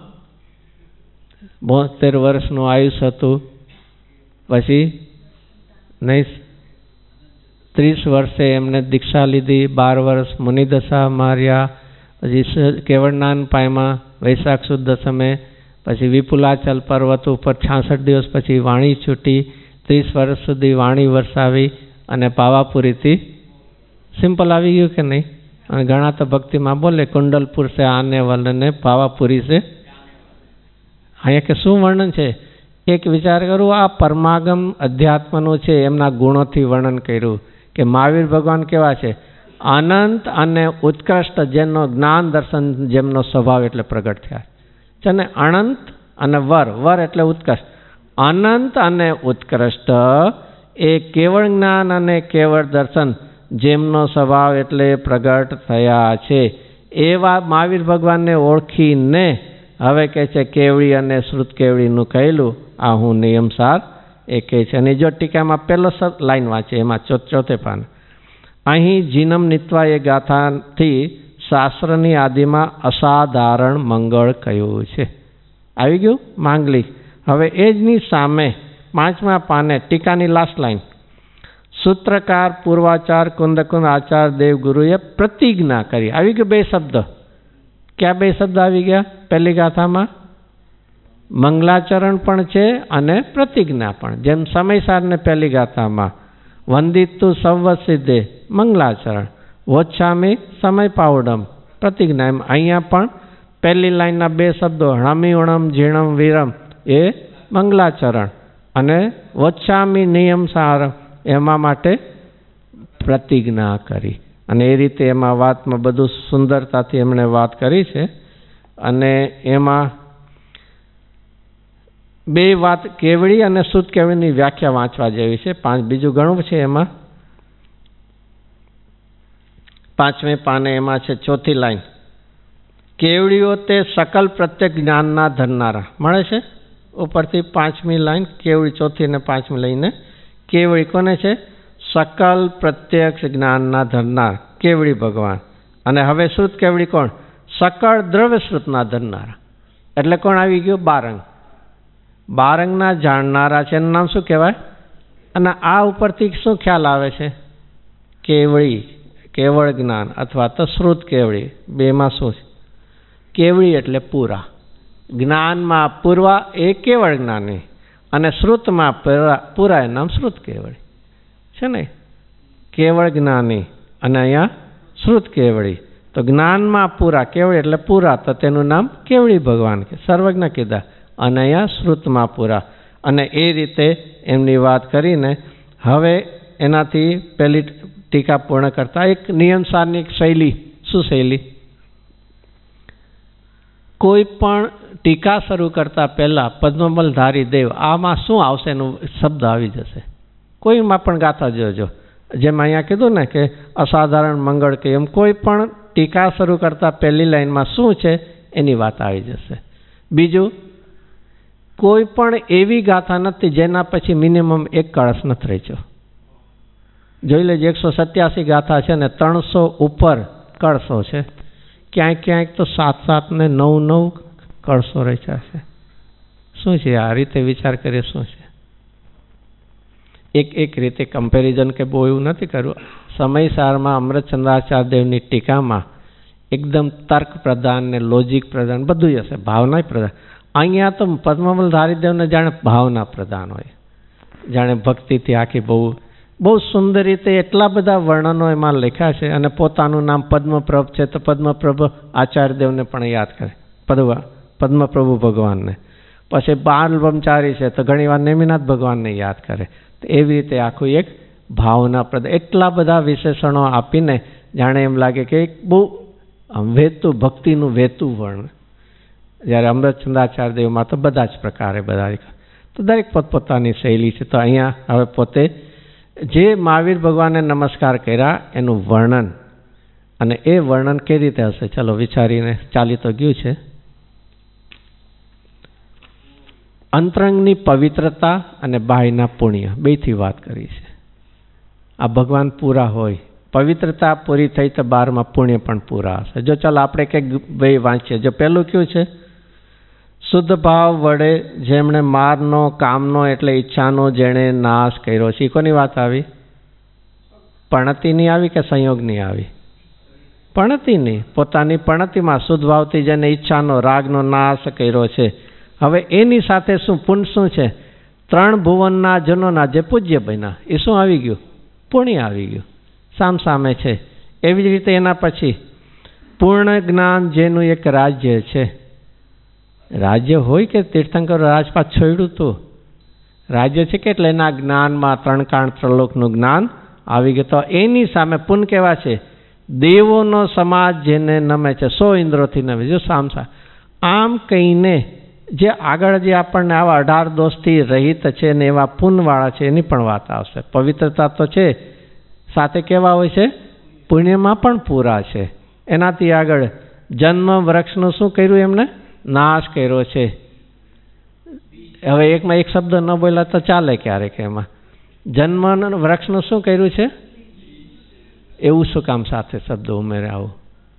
72 વર્ષનું આયુષ્ય હતું. પછી નહીં 30 વર્ષે એમને દીક્ષા લીધી, 12 વર્ષ મુનિદશા માર્યા, પછી કેવળનાન પામ્યા વૈશાખ સુદ દસમે, પછી વિપુલાચલ પર્વત ઉપર 66 દિવસ પછી વાણી છૂટી, 30 વર્ષ સુધી વાણી વરસાવી અને પાવાપુરીથી સિમ્પલ આવી ગયું કે નહીં? અને ઘણા તો ભક્તિમાં બોલે કુંડલપુર से आने वाले ने पावापुरी से. અહીંયા કે શું વર્ણન છે? એક વિચાર કરું, આ પરમાગમ અધ્યાત્મનું છે એમના ગુણોથી વર્ણન કર્યું કે મહાવીર ભગવાન કેવા છે? અનંત અને ઉત્કૃષ્ટ, જેમનો જ્ઞાન દર્શન જેમનો સ્વભાવ એટલે પ્રગટ થયા છે ને. અનંત અને વર એટલે ઉત્કૃષ્ટ. અનંત અને ઉત્કૃષ્ટ એ કેવળ જ્ઞાન અને કેવળ દર્શન જેમનો સ્વભાવ એટલે પ્રગટ થયા છે. એવા મહાવીર ભગવાનને ઓળખીને હવે કહે છે કેવળી અને શ્રુત કેવળીનું કહેલું આ હું નિયમસાર એ કહે છે. અને જો ટીકામાં પહેલો લાઈન વાંચે એમાં ચોથે પાન, અહીં જીનમ નિત્વા એ ગાથાથી શાસ્ત્રની આદિમાં અસાધારણ મંગળ કહ્યું છે. આવી ગયું માંગલિક. હવે એ જની સામે 5મા પાને ટીકાની લાસ્ટ લાઈન, સૂત્રકાર પૂર્વાચાર કુંદકુંદ આચાર દેવગુરુએ પ્રતિજ્ઞા કરી. આવી ગયું 2 શબ્દ. ક્યાં 2 શબ્દ આવી ગયા પહેલી ગાથામાં? મંગલાચરણ પણ છે અને પ્રતિજ્ઞા પણ. જેમ સમયસારને પહેલી ગાથામાં વંદિતુ સવસિદ્ધે મંગલાચરણ, વોચ્છામી સમય પાવડમ પ્રતિજ્ઞા. એમ અહીંયા પણ પહેલી લાઈનના 2 શબ્દો હણમી ઉણમ ઝીણમ વીરમ એ મંગલાચરણ અને વોચ્છામી નિયમ સારમ એમાં માટે પ્રતિજ્ઞા કરી. અને એ રીતે એમાં વાતમાં બધું સુંદરતાથી એમણે વાત કરી છે. અને એમાં 2 વાત કેવળી અને શુદ્ધ કેવળીની વ્યાખ્યા વાંચવા જેવી છે. 5 બીજું ઘણું છે એમાં. 5મે પાને એમાં છે 4થી લાઈન, કેવળીઓ તે સકલ પ્રત્યેક જ્ઞાનના ધરનારા. મળે છે ઉપરથી 5મી લાઈન, કેવળી 4થી અને 5મી લઈને. કેવળી કોને છે? સકલ પ્રત્યક્ષ જ્ઞાનના ધરનાર કેવળી ભગવાન. અને હવે શ્રુત કેવળી કોણ? સકળ દ્રવ્ય શ્રુતના ધરનારા. એટલે કોણ આવી ગયું? બારંગ. બારંગના જાણનારા છે એનું નામ શું કહેવાય? અને આ ઉપરથી શું ખ્યાલ આવે છે? કેવળી, કેવળ જ્ઞાન અથવા તો શ્રુત કેવળી. બેમાં શું છે? કેવળી એટલે પૂરા. જ્ઞાનમાં પૂર્વા એ કેવળ જ્ઞાની અને શ્રુતમાં પૂરા એ નામ શ્રુત કેવળી છે ને. કેવળ જ્ઞાની અને અહીંયા શ્રુત કેવળી. તો જ્ઞાનમાં પૂરા, કેવળી એટલે પૂરા, તો તેનું નામ કેવળી ભગવાન કે સર્વજ્ઞ કીધા. અને અહીંયા શ્રુતમાં પૂરા. અને એ રીતે એમની વાત કરીને હવે એનાથી પહેલી ટીકા પૂર્ણ કરતા એક નિયમસારની શૈલી. શું શૈલી? કોઈ પણ ટીકા શરૂ કરતા પહેલાં પદ્મબલધારી દેવ આમાં શું આવશે એનું શબ્દ આવી જશે. કોઈમાં પણ ગાથા જોજો, જેમ અહીંયા કીધું ને કે અસાધારણ મંગળ કે એમ કોઈ પણ ટીકા શરૂ કરતા પહેલી લાઈનમાં શું છે એની વાત આવી જશે. બીજું, કોઈ પણ એવી ગાથા નથી જેના પછી મિનિમમ 1 કળશ નથી રહેજો. જોઈ લેજો 187 ગાથા છે ને 300 ઉપર કળશો છે. ક્યાંક ક્યાંક તો 7-7 ને 9-9 કળશો રચ્યા છે. શું છે આ રીતે વિચાર કરીએ? શું છે? એક રીતે કમ્પેરિઝન કે બહુ એવું નથી કરવું. સમયસારમાં અમૃતચંદ્રાચાર્ય દેવની ટીકામાં એકદમ તર્ક પ્રધાન ને લોજિક પ્રધાન બધું હશે, ભાવના પ્રધાન. અહીંયા તો પદ્મબલધારી દેવને જાણે ભાવના પ્રધાન હોય, જાણે ભક્તિથી આખી બહુ સુંદર રીતે એટલા બધા વર્ણનો એમાં લખ્યા છે. અને પોતાનું નામ પદ્મપ્રભ છે તો પદ્મપ્રભ આચાર્ય દેવને પણ યાદ કરે, પદ્મપ્રભુ ભગવાનને. પછી બાલ બ્રહ્મચારી છે તો ઘણીવાર નેમિનાથ ભગવાનને યાદ કરે. તો એવી રીતે આખું એક ભાવના પ્રધાન એટલા બધા વિશેષણો આપીને જાણે એમ લાગે કે એક બહુ વહેતું ભક્તિનું વહેતું વર્ણ. જ્યારે અમૃતચંદ્રાચાર્ય દેવમાં તો બધા જ પ્રકારે બધા, તો દરેક પોતપોતાની શૈલી છે. તો અહીંયા હવે પોતે જે મહાવીર ભગવાનને નમસ્કાર કર્યા એનું વર્ણન અને એ વર્ણન કઈ રીતે હશે? ચાલો વિચારીને ચાલી તો ગયું છે. અંતરંગની પવિત્રતા અને બાહ્યના પુણ્ય બેથી વાત કરી છે. આ ભગવાન પૂરા હોય, પવિત્રતા પૂરી થઈ તો 12માં પુણ્ય પણ પૂરા હશે. જો ચાલો આપણે કંઈક બે વાંચીએ. જો પહેલું કયું છે? શુદ્ધ ભાવ વડે જેમણે મારનો, કામનો એટલે ઈચ્છાનો જેણે નાશ કર્યો છે. કોની વાત આવી? પણતીની આવી કે સંયોગની આવી? પણતીની. પોતાની પણતીમાં શુદ્ધ ભાવથી જેને ઈચ્છાનો, રાગનો નાશ કર્યો છે. હવે એની સાથે શું પુણ્ય શું છે? 3 ભુવનના જનોના જે પૂજ્ય બન્યા એ શું આવી ગયું? પુણ્ય આવી ગયું. સામે છે. એવી જ રીતે એના પછી પૂર્ણ જ્ઞાન જેનું એક રાજ્ય છે. રાજ્ય હોય કે તીર્થંકર રાજપાત છોડ્યું તું? રાજ્ય છે કે એટલે એના જ્ઞાનમાં 3 કાંડ ત્રલોકનું જ્ઞાન આવી ગયું. તો એની સામે પુણ્ય કેવા છે? દેવોનો સમાજ જેને નમે છે, 100 ઇન્દ્રોથી નમે. જો આમ કહીને જે આગળ જે આપણને આવા 18 દોષથી રહિત છે ને એવા પુણ્યવાળા છે એની પણ વાત આવશે. પવિત્રતા તો છે, સાથે કેવા હોય છે? પુણ્યમાં પણ પૂરા છે. એનાથી આગળ જન્મ વૃક્ષનું શું કર્યું? એમને નાશ કર્યો છે. હવે એકમાં એક શબ્દ ન બોલ્યા તો ચાલે ક્યારેક. એમાં જન્મ વૃક્ષનું શું કર્યું છે? એવું શું કામ સાથે શબ્દ ઉમેર્યા? આવું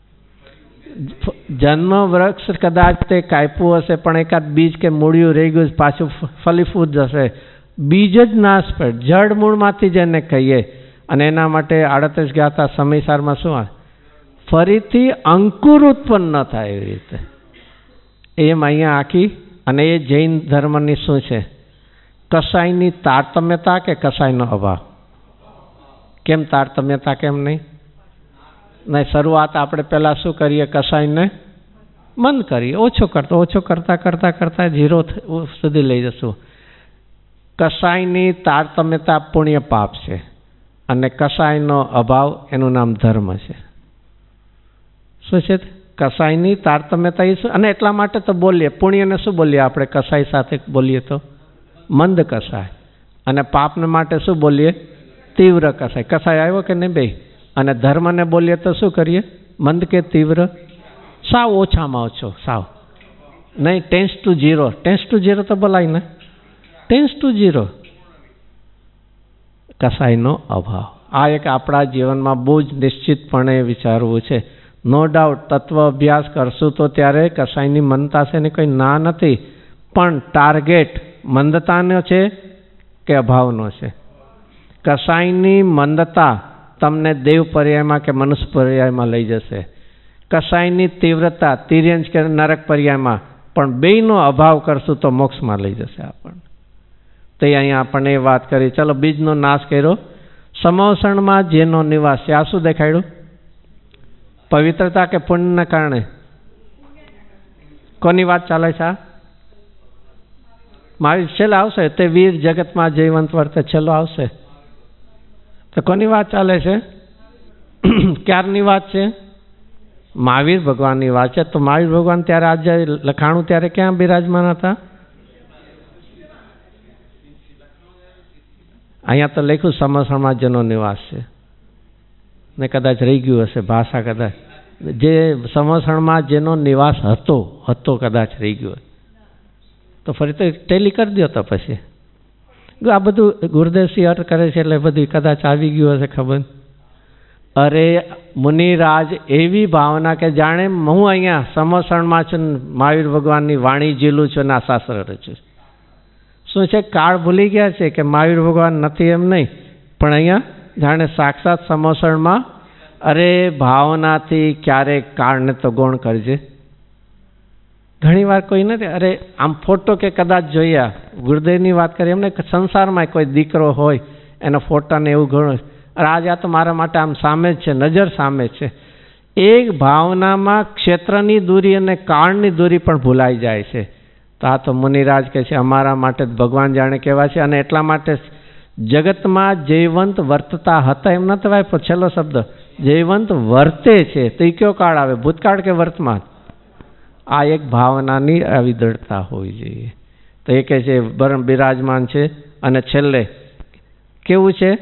જન્મ વૃક્ષ કદાચ તે કાપ્યું હશે પણ એકાદ બીજ કે મૂળિયું રહી ગયું, પાછું ફલીફૂટ જશે. બીજ જ નાશ પર જડ મૂળમાંથી જેને કહીએ. અને એના માટે 38 ગાથા સમયસારમાં શું આવે? ફરીથી અંકુર ઉત્પન્ન ન થાય એવી રીતે એમ અહીંયા આખી. અને એ જૈન ધર્મની શું છે? કસાયની તારતમ્યતા કે કસાયનો અભાવ? કેમ તારતમ્યતા કેમ નહીં? શરૂઆત આપણે પહેલાં શું કરીએ? કસાયને બંધ કરીએ, ઓછો કરતા 0 સુધી લઈ જશું. કસાયની તારતમ્યતા પુણ્ય પાપ છે અને કસાયનો અભાવ એનું નામ ધર્મ છે. શું છે? કસાયની તારતમ્યતા એ શું? અને એટલા માટે તો બોલીએ પુણ્યને શું બોલીએ આપણે? કસાય સાથે બોલીએ તો મંદ કસાય, અને પાપને માટે શું બોલીએ? તીવ્ર કસાય. કસાય આવ્યો કે નહીં બે? અને ધર્મને બોલીએ તો શું કરીએ? મંદ કે તીવ્ર? સાવ ઓછામાં ઓછો, સાવ નહીં. 10 to 0. 10 to 0 તો બોલાય ને. 10 to 0 કસાયનો અભાવ. આ એક આપણા જીવનમાં બહુ જ નિશ્ચિતપણે વિચારવું છે. નો ડાઉટ તત્વ અભ્યાસ કરશું તો ત્યારે કસાયની મંદતા છે ને કોઈ ના નથી, પણ ટાર્ગેટ મંદતાનો છે કે અભાવનો છે? કસાયની મંદતા તમને દેવ પર્યાયમાં કે મનુષ્ય પર્યાયમાં લઈ જશે. કસાયની તીવ્રતા તિર્યંશ કે નરક પર્યાયમાં, પણ બેયનો અભાવ કરશું તો મોક્ષમાં લઈ જશે આપણને. તો અહીંયા આપણને એ વાત કરી. ચલો, બીજનો નાશ કર્યો. સમોસણમાં જેનો નિવાસ છે, આ શું દેખાડ્યું? પવિત્રતા કે પુણ્યના કારણે? કોની વાત ચાલે છે? મારી છેલ્લે આવશે. તે વીર જગતમાં જયવંત વર્તે, છેલ્લો આવશે. તો કોની વાત ચાલે છે? ક્યારની વાત છે? મહાવીર ભગવાનની વાત છે. તો મહાવીર ભગવાન ત્યારે આજે લખાણું ત્યારે ક્યાં બિરાજમાન હતા? અહીંયા તો લખ્યું સમસણમાં જેનો નિવાસ છે ને, કદાચ રહી ગયું હશે ભાષા, કદાચ જે સમસણમાં જેનો નિવાસ હતો કદાચ રહી ગયો. તો ફરી તો ટેલી કરી દો. તો પછી આ બધું ગુરુદેવસિંહ અર્થ કરે છે એટલે બધું કદાચ આવી ગયું હશે, ખબર. અરે મુનિરાજ એવી ભાવના કે જાણે હું અહીંયા સમસણમાં છું, મહાવીર ભગવાનની વાણી ઝીલું છું ને આ શાસ્ત્ર રચું. શું છે? કાળ ભૂલી ગયા છે કે મહાવીર ભગવાન નથી એમ નહીં, પણ અહીંયા જાણે સાક્ષાત સમસણમાં. અરે ભાવનાથી ક્યારેક કાળને તો ગૌણ કરજે. ઘણી વાર કોઈ નથી, અરે આમ ફોટો કે કદાચ જોયા, ગુરુદેવની વાત કરી એમને, સંસારમાં કોઈ દીકરો હોય એનો ફોટાને એવું ઘણું, અરે આજે આ તો મારા માટે આમ સામે જ છે, નજર સામે છે. એક ભાવનામાં ક્ષેત્રની દૂરી અને કાળની દૂરી પણ ભૂલાઈ જાય છે. તો આ તો મુનિરાજ કહે છે અમારા માટે ભગવાન જાણે કેવા છે. અને એટલા માટે જગતમાં જયવંત વર્તતા હતા એમ ન થવાય, પણ છેલ્લો શબ્દ જયવંત વર્તે છે. તો એ કયો કાળ આવે? ભૂતકાળ કે વર્તમાન? આ એક ભાવનાની આવી દ્રઢતા હોવી જોઈએ. તો એ કહે છે બિરાજમાન છે. અને છેલ્લે કેવું છે?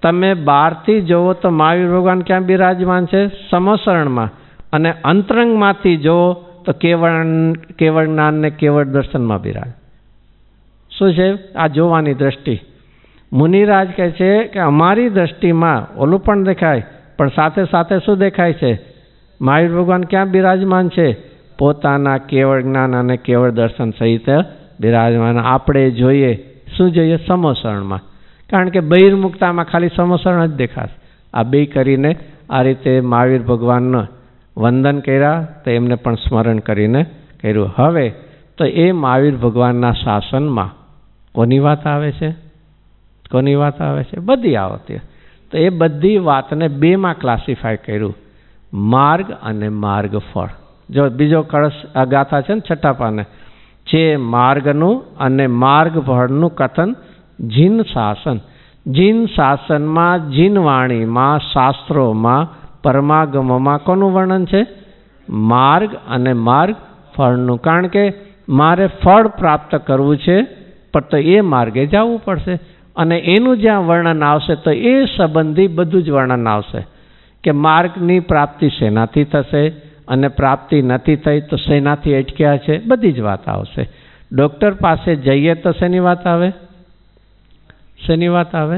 તમે બહારથી જોવો તો મહાવીર ભગવાન ક્યાં બિરાજમાન છે? સમસરણમાં. અને અંતરંગમાંથી જોવો તો કેવળ જ્ઞાન ને કેવળ દર્શનમાં બિરાજ. શું છે આ જોવાની દ્રષ્ટિ? મુનિરાજ કહે છે કે અમારી દ્રષ્ટિમાં ઓલું પણ દેખાય, પણ સાથે સાથે શું દેખાય છે? મહાવીર ભગવાન ક્યાં બિરાજમાન છે? પોતાના કેવળ જ્ઞાન અને કેવળ દર્શન સહિત બિરાજમાન. આપણે જોઈએ શું જોઈએ? સમસરણમાં. કારણ કે બહિર્મુક્તામાં ખાલી સમસરણ જ દેખાશે. આ બે કરીને આ રીતે મહાવીર ભગવાનનો વંદન કર્યા, તો એમને પણ સ્મરણ કરીને કર્યું. હવે તો એ મહાવીર ભગવાનના શાસનમાં કોની વાત આવે છે? કોની વાત આવે છે? બધી આવતી. તો એ બધી વાતને બેમાં ક્લાસિફાય કર્યું, માર્ગ અને માર્ગ ફળ. જો બીજો કળશ આ ગાથા છે ને છઠ્ઠા પાને, જે માર્ગનું અને માર્ગ ફળનું કથન જીન શાસન. જીન શાસનમાં, જીન વાણીમાં, શાસ્ત્રોમાં, પરમાગમોમાં કોનું વર્ણન છે? માર્ગ અને માર્ગ ફળનું. કારણ કે મારે ફળ પ્રાપ્ત કરવું છે, પણ તો એ માર્ગે જવું પડશે. અને એનું જ્યાં વર્ણન આવશે તો એ સંબંધી બધું જ વર્ણન આવશે કે માર્ગની પ્રાપ્તિ શેનાથી થશે અને પ્રાપ્તિ નથી થઈ તો શેનાથી અટક્યા છે, બધી જ વાત આવશે. ડૉક્ટર પાસે જઈએ તો શેની વાત આવે? શેની વાત આવે?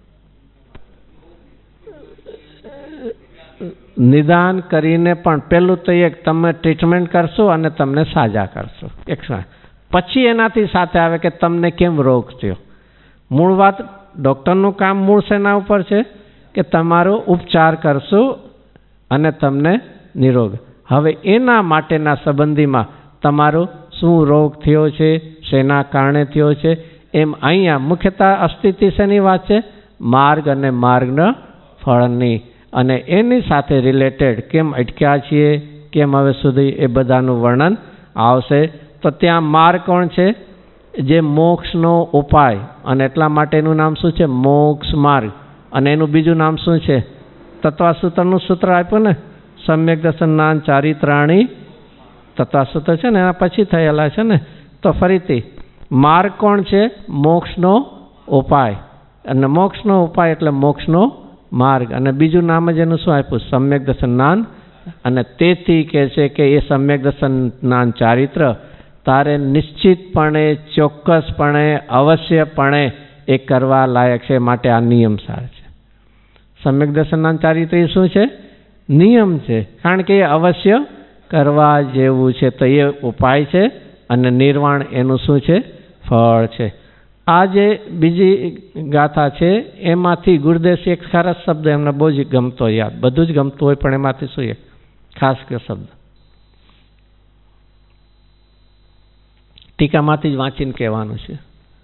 નિદાન કરીને પણ પહેલું તો એક તમે ટ્રીટમેન્ટ કરશો અને તમને સાજા કરશો, પછી એનાથી સાથે આવે કે તમને કેમ રોગ થયો. મૂળ વાત ડૉક્ટરનું કામ મૂળ શેના ઉપર છે? કે તમારો ઉપચાર કરશો અને તમને નિરોગ. હવે એના માટેના સંબંધીમાં તમારો શું રોગ થયો છે, શેના કારણે થયો છે, એમ અહીંયા મુખ્યતઃ અસ્થિતિ શેની વાત છે? માર્ગ અને માર્ગના ફળની. અને એની સાથે રિલેટેડ કેમ અટક્યા છીએ, કેમ હવે સુધી, એ બધાનું વર્ણન આવશે. તો ત્યાં માર્ગ કોણ છે? જે મોક્ષનો ઉપાય, અને એટલા માટે એનું નામ શું છે? મોક્ષ માર્ગ. અને એનું બીજું નામ શું છે? તત્વાસૂત્રનું સૂત્ર આપ્યું ને, સમ્યક દર્શન જ્ઞાન ચારિત્રાણી તત્વાસૂત્ર છે ને, એના પછી થયેલા છે ને. તો ફરીથી માર્ગ કોણ છે? મોક્ષનો ઉપાય. અને મોક્ષનો ઉપાય એટલે મોક્ષનો માર્ગ. અને બીજું નામ જ એનું શું આપ્યું? સમ્યક દર્શન જ્ઞાન. અને તેથી કહે છે કે એ સમ્યક દર્શન જ્ઞાન ચારિત્ર તારે નિશ્ચિતપણે, ચોક્કસપણે, અવશ્યપણે એ કરવા લાયક છે. માટે આ નિયમ સાર છે. સમ્યક દર્શન જ્ઞાન ચારિત્ર એ શું છે? નિયમ છે. કારણ કે એ અવશ્ય કરવા જેવું છે. તો એ ઉપાય છે અને નિર્વાણ એનું શું છે? ફળ છે. આ જે બીજી ગાથા છે એમાંથી ગુરુદેવ એક ખાસ શબ્દ એમને બહુ જ ગમતો, યાદ બધું જ ગમતું હોય પણ એમાંથી શું એ ખાસ કે શબ્દ ટીકામાંથી જ વાંચીને કહેવાનું છે.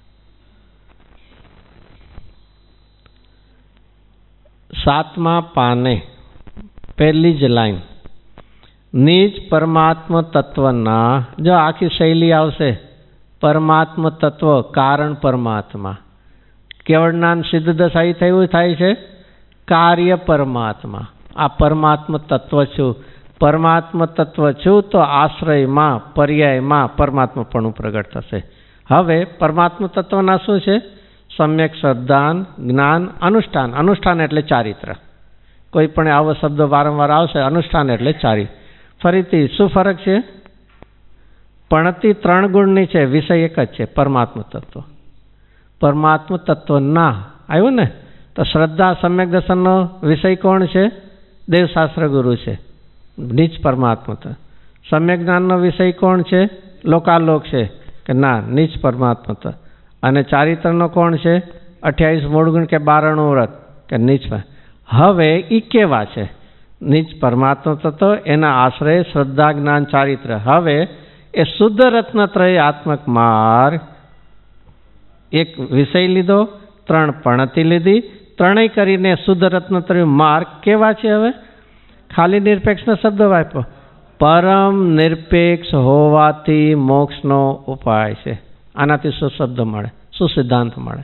સાતમા પાને પહેલી જ લાઈન, નિજ પરમાત્મ તત્વના, જો આખી શૈલી આવશે, પરમાત્મ તત્વ કારણ પરમાત્મા. કેવળ જ્ઞાન સિદ્ધ દશાઈ થયું થાય છે કાર્ય પરમાત્મા. આ પરમાત્મ તત્વ છું. પરમાત્મ તત્વ છું તો આશ્રયમાં, પર્યાયમાં પરમાત્મપણું પ્રગટ થશે. હવે પરમાત્મ તત્વના શું છે? સમ્યક શ્રદ્ધાન, જ્ઞાન, અનુષ્ઠાન. અનુષ્ઠાન એટલે ચારિત્ર. કોઈ પણ આવો શબ્દ વારંવાર આવશે, અનુષ્ઠાન એટલે ચારિત્ર. ફરીથી શું ફરક છે? પણતી ત્રણ ગુણની છે, વિષય એક જ છે, પરમાત્મ તત્વ. પરમાત્મ તત્વ ના આવ્યું ને, તો શ્રદ્ધા સમ્યક દર્શનનો વિષય કોણ છે? દેવશાસ્ત્ર ગુરુ છે, નીચ પરમાત્મ. સમ્યક જ્ઞાનનો વિષય કોણ છે? લોકાલોક છે કે ના, નીચ પરમાત્મ. અને ચારિત્રનો કોણ છે? 28 મૂળ ગુણ કે 92 વ્રત કે નીચ. હવે એ કેવા છે? નીચ પરમાત્મ તત્વ, એના આશ્રય શ્રદ્ધા, જ્ઞાન, ચારિત્ર. હવે એ શુદ્ધ રત્નત્રયાત્મક માર્ગ, એક વિષય લીધો, 3 પણતી લીધી, ત્રણેય કરીને શુદ્ધ રત્નત્રય માર્ગ કેવા છે? હવે ખાલી નિરપેક્ષનો શબ્દ વાપરો. પરમ નિરપેક્ષ હોવાથી મોક્ષનો ઉપાય છે. આનાથી શું શબ્દ મળે? શું સિદ્ધાંત મળે?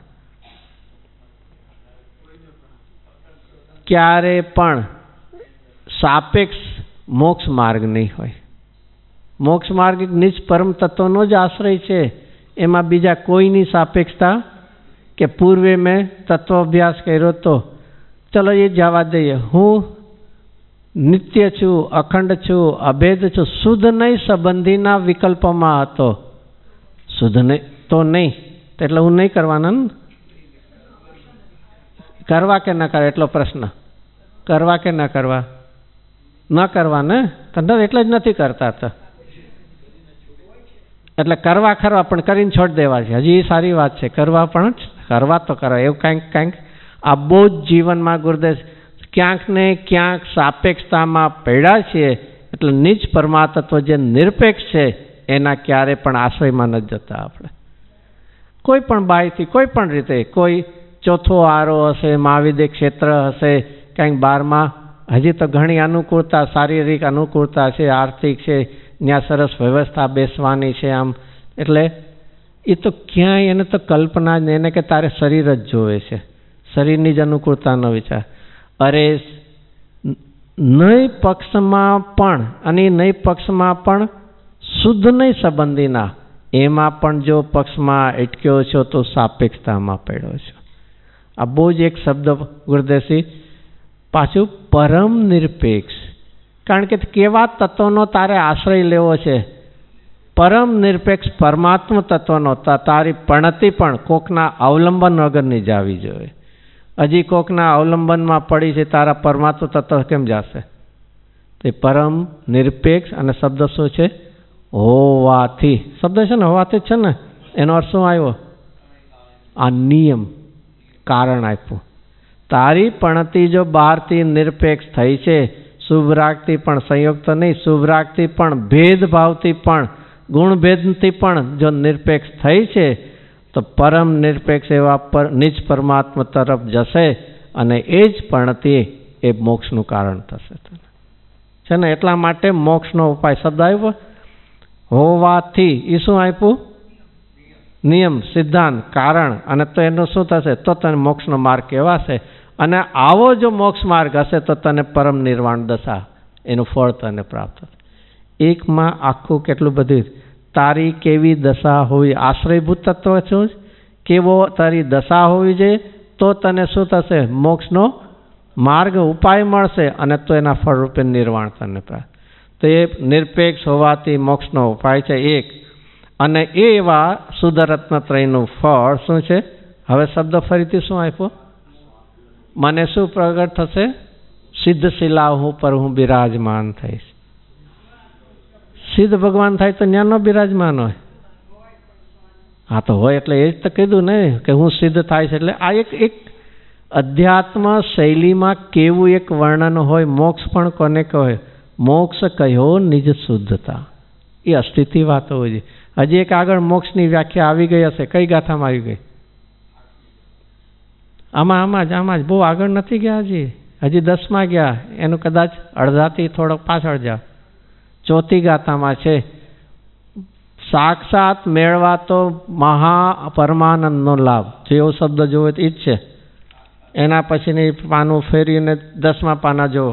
ક્યારે પણ સાપેક્ષ મોક્ષ માર્ગ નહીં હોય. મોક્ષ માર્ગ નિજ પરમ તત્વનો જ આશ્રય છે. એમાં બીજા કોઈની સાપેક્ષતા કે પૂર્વે મેં તત્વ અભ્યાસ કર્યો તો ચલો એ જવા દઈએ. હું નિત્ય છું, અખંડ છું, અભેદ છું, શુદ્ધ નહીં સંબંધીના વિકલ્પમાં હતો. શુદ્ધ નહીં તો નહીં, એટલે હું નહીં કરવાના ને. કરવા કે ન કરવા એટલો પ્રશ્ન. કરવા કે ન કરવા? ન કરવા ને, એટલે જ નથી કરતા. તો એટલે કરવા ખરવા પણ કરીને છોડી દેવા છે. હજી એ સારી વાત છે. કરવા પણ કરવા તો કરવા. એવું કંઈક આ બહુ જ જીવનમાં ગુરુદેવ ક્યાંક ને ક્યાંક સાપેક્ષતામાં પડ્યા છીએ. એટલે નીચ પરમાત્મા જે નિરપેક્ષ છે એના ક્યારે પણ આશ્રયમાં નથી જતા આપણે. કોઈ પણ બાયથી કોઈ પણ રીતે, કોઈ ચોથો આરો હશે, મહાવિદ્ય ક્ષેત્ર હશે, કંઈક બારમાં હજી તો ઘણી અનુકૂળતા, શારીરિક અનુકૂળતા છે, આર્થિક છે, ત્યાં સરસ વ્યવસ્થા બેસવાની છે. આમ એટલે એ તો ક્યાંય એને તો કલ્પના જ એને કે તારે શરીર જ જોવે છે, શરીરની જ અનુકૂળતાનો વિચાર. અરે નહીં પક્ષમાં પણ અને નહીં પક્ષમાં પણ શુદ્ધ નહીં સંબંધીના, એમાં પણ જો પક્ષમાં અટક્યો છો તો સાપેક્ષતામાં પડ્યો છો. આ બહુ જ એક શબ્દ ગુરુદેવજી પાછું પરમ નિરપેક્ષ. કારણ કે કેવા તત્વનો તારે આશ્રય લેવો છે? પરમ નિરપેક્ષ પરમાત્મા તત્વનો. તારી પણતી પણ કોકના અવલંબન વગરની જાવી જોઈએ. હજી કોકના અવલંબનમાં પડી છે, તારા પરમાત્મા તત્વ કેમ જશે? તે પરમ નિરપેક્ષ. અને શબ્દ શું છે? હોવાથી. શબ્દ છે ને હોવાથી જ છે ને. એનો અર્થ શું આવ્યો? આ નિયમ કારણ આપ્યું. તારી પણતી જો બહારથી નિરપેક્ષ થઈ છે, શુભ રાગથી પણ સંયોગ તો નહીં, શુભ રાગથી પણ ભેદભાવથી પણ ગુણભેદથી પણ જો નિરપેક્ષ થઈ છે તો પરમ નિરપેક્ષ એવા નિજ પરમાત્મા તરફ જશે અને એ જ પણતી એ મોક્ષનું કારણ થશે છે ને. એટલા માટે મોક્ષનો ઉપાય શબ્દ આવ્યો હોવાથી. એ શું આપ્યું? નિયમ, સિદ્ધાંત, કારણ. અને તો એનું શું થશે? તો તને મોક્ષનો માર્ગ કહેવાશે. અને આવો જો મોક્ષ માર્ગ હશે તો તને પરમ નિર્વાણ દશા એનું ફળ તને પ્રાપ્ત થશે. એકમાં આખું કેટલું બધું. તારી કેવી દશા હોવી, આશ્રયભૂત તત્વ છું, કેવો તારી દશા હોવી જોઈએ તો તને શું થશે? મોક્ષનો માર્ગ ઉપાય મળશે અને તો એના ફળરૂપે નિર્વાણ તને પ્રાપ્ત. તો એ નિરપેક્ષ હોવાથી મોક્ષનો ઉપાય છે એક. અને એ એવા શુદ્ધરત્નત્રયનું ફળ શું છે? હવે શબ્દ ફરીથી શું આપ્યો? મને શું પ્રગટ થશે? સિદ્ધ શિલા હું પર હું બિરાજમાન થઈશ. સિદ્ધ ભગવાન થાય તો ન્યાનો બિરાજમાન હોય. હા તો હોય એટલે એ જ તો કીધું ને કે હું સિદ્ધ થાય છે. એટલે આ એક અધ્યાત્મ શૈલીમાં કેવું એક વર્ણન હોય. મોક્ષ પણ કોને કહે? મોક્ષ કહ્યો નિજ શુદ્ધતા. એ અસ્થિતિ વાત હોવી જોઈએ. હજી એક આગળ મોક્ષની વ્યાખ્યા આવી ગઈ હશે. કઈ ગાથામાં આવી ગઈ? આમાં જ બહુ આગળ નથી ગયા. હજી 10માં ગયા. એનું કદાચ અડધાથી થોડોક પાછળ જાઓ. ચોથી ગાથામાં છે સાક્ષાત મેળવા તો મહા પરમાનંદનો લાભ. જેવો શબ્દ જોવે તો એ જ છે. એના પછીની પાનું ફેરીને 10મા પાના જુઓ.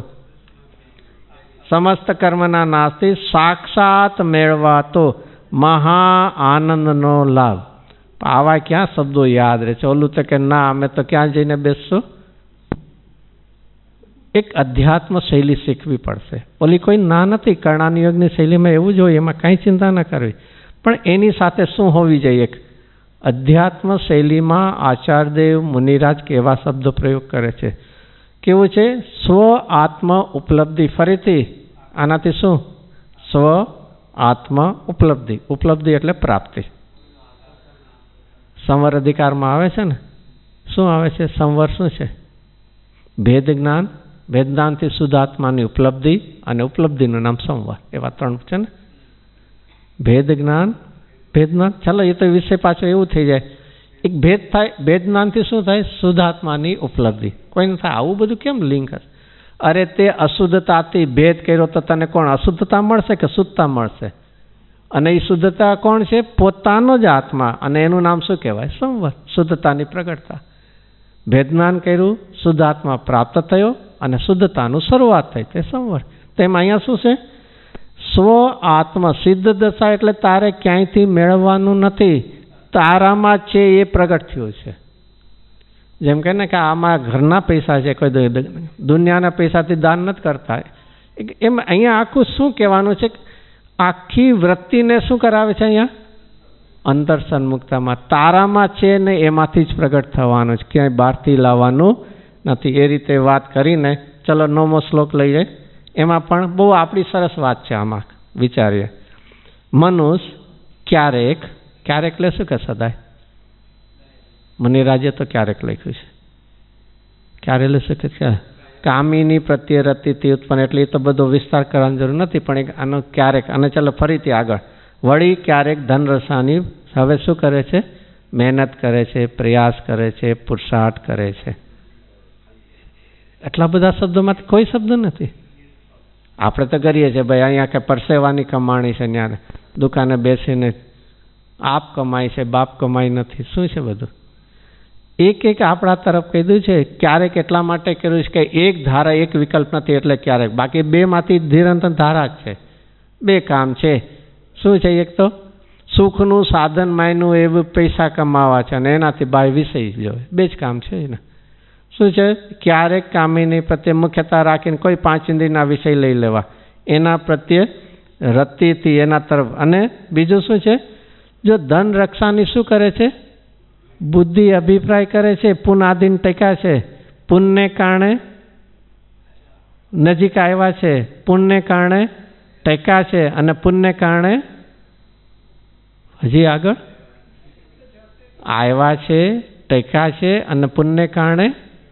સમસ્ત કર્મના નાશથી સાક્ષાત મેળવા તો મહા આનંદનો લાભ. આવા ક્યાં શબ્દો યાદ રહે છે? ઓલું તો કે ના અમે તો ક્યાં જઈને બેસશું? એક અધ્યાત્મ શૈલી શીખવી પડશે. ઓલી કોઈ ના નથી. કર્ણાનુયોગની શૈલીમાં એવું જ હોય, એમાં કાંઈ ચિંતા ન કરવી. પણ એની સાથે શું હોવી જોઈએ? એક અધ્યાત્મ શૈલીમાં આચાર્યદેવ મુનિરાજ કેવા શબ્દ પ્રયોગ કરે છે? કેવું છે? સ્વ આત્મ ઉપલબ્ધિ. ફરીથી આનાથી શું? સ્વ આત્મ ઉપલબ્ધિ. ઉપલબ્ધિ એટલે પ્રાપ્તિ. સંવર અધિકારમાં આવે છે ને. શું આવે છે? સંવર શું છે? ભેદ જ્ઞાન. ભેદ જ્ઞાનથી શુદ્ધ આત્માની ઉપલબ્ધિ અને ઉપલબ્ધિનું નામ સંવર. એવા 3 છે ને. ભેદ જ્ઞાન, ભેદ જ્ઞાન. ચાલો એ તો વિષય પાછો એવું થઈ જાય. એક ભેદ થાય. ભેદ જ્ઞાનથી શું થાય? શુદ્ધ આત્માની ઉપલબ્ધિ. કોઈને થાય આવું બધું કેમ લિંક હશે? અરે તે અશુદ્ધતાથી ભેદ કર્યો તો તને કોણ અશુદ્ધતા મળશે કે શુદ્ધતા મળશે? અને એ શુદ્ધતા કોણ છે? પોતાનો જ આત્મા. અને એનું નામ શું કહેવાય? સંવર. શુદ્ધતાની પ્રગટતા. ભેદજ્ઞાન કર્યું, શુદ્ધ આત્મા પ્રાપ્ત થયો અને શુદ્ધતાનું શરૂઆત થઈ, તે સંવર. તેમાં અહીંયા શું છે? સ્વ આત્મા. સિદ્ધ દશા એટલે તારે ક્યાંયથી મેળવવાનું નથી, તારામાં છે એ પ્રગટ થયું છે. જેમ કે ને કે આમાં ઘરના પૈસા છે, કોઈ દુનિયાના પૈસાથી દાન નથી કરતા. એમ અહીંયા આખું શું કહેવાનું છે? આખી વૃત્તિને શું કરાવે છે અહીંયા? અંતર સન્મુખતામાં તારામાં છે ને એમાંથી જ પ્રગટ થવાનું છે, ક્યાંય બહારથી લાવવાનું નથી. એ રીતે વાત કરીને ચલો 9મો શ્લોક લઈએ. એમાં પણ બહુ આપણી સરસ વાત છે. આમાં વિચારીએ. મનુષ્ય ક્યારેક એટલે શું કે સદાય? મુનિરાજે તો ક્યારેક લખ્યું છે. ક્યારે લેશે કે કામીની પ્રત્યે રતિથી ઉત્પન્ન, એટલે એ તો બધો વિસ્તાર કરવાની જરૂર નથી, પણ આનો ક્યારેક. અને ચાલો ફરીથી આગળ. વળી ક્યારેક ધનરસાની હવે શું કરે છે? મહેનત કરે છે, પ્રયાસ કરે છે, પુરુષાર્થ કરે છે. એટલા બધા શબ્દોમાંથી કોઈ શબ્દ નથી. આપણે તો કરીએ છીએ ભાઈ, અહીંયા કે પરસેવાની કમાણી છે, ત્યાં દુકાને બેસીને આપ કમાય છે, બાપ કમાઈ નથી. શું છે બધું? એક આપણા તરફ કીધું છે. ક્યારેક એટલા માટે કર્યું છે કે એક ધારા, એક વિકલ્પ નથી એટલે ક્યારેક. બાકી બેમાંથી નિરંતર ધારા જ છે. બે કામ છે. શું છે? એક તો સુખનું સાધન માયનું એવું પૈસા કમાવા છે, અને એનાથી બાય વિષય જોવે. બે જ કામ છે ને. શું છે? ક્યારેક કામીની પ્રત્યે મુખ્યતા રાખીને કોઈ 5 ઇન્દ્રિયના વિષય લઈ લેવા, એના પ્રત્યે રતિથી એના તરફ. અને બીજું શું છે? જો ધન રક્ષાની શું કરે છે? બુદ્ધિ અભિપ્રાય કરે છે, પુનાદિન ટેકા છે, પુણ્યને કારણે નજીક આવ્યા છે, પુણ્યને કારણે ટેકા છે, અને પુણ્યને કારણે હજી આગળ આવ્યા છે, ટેકા છે, અને પુણ્યને કારણે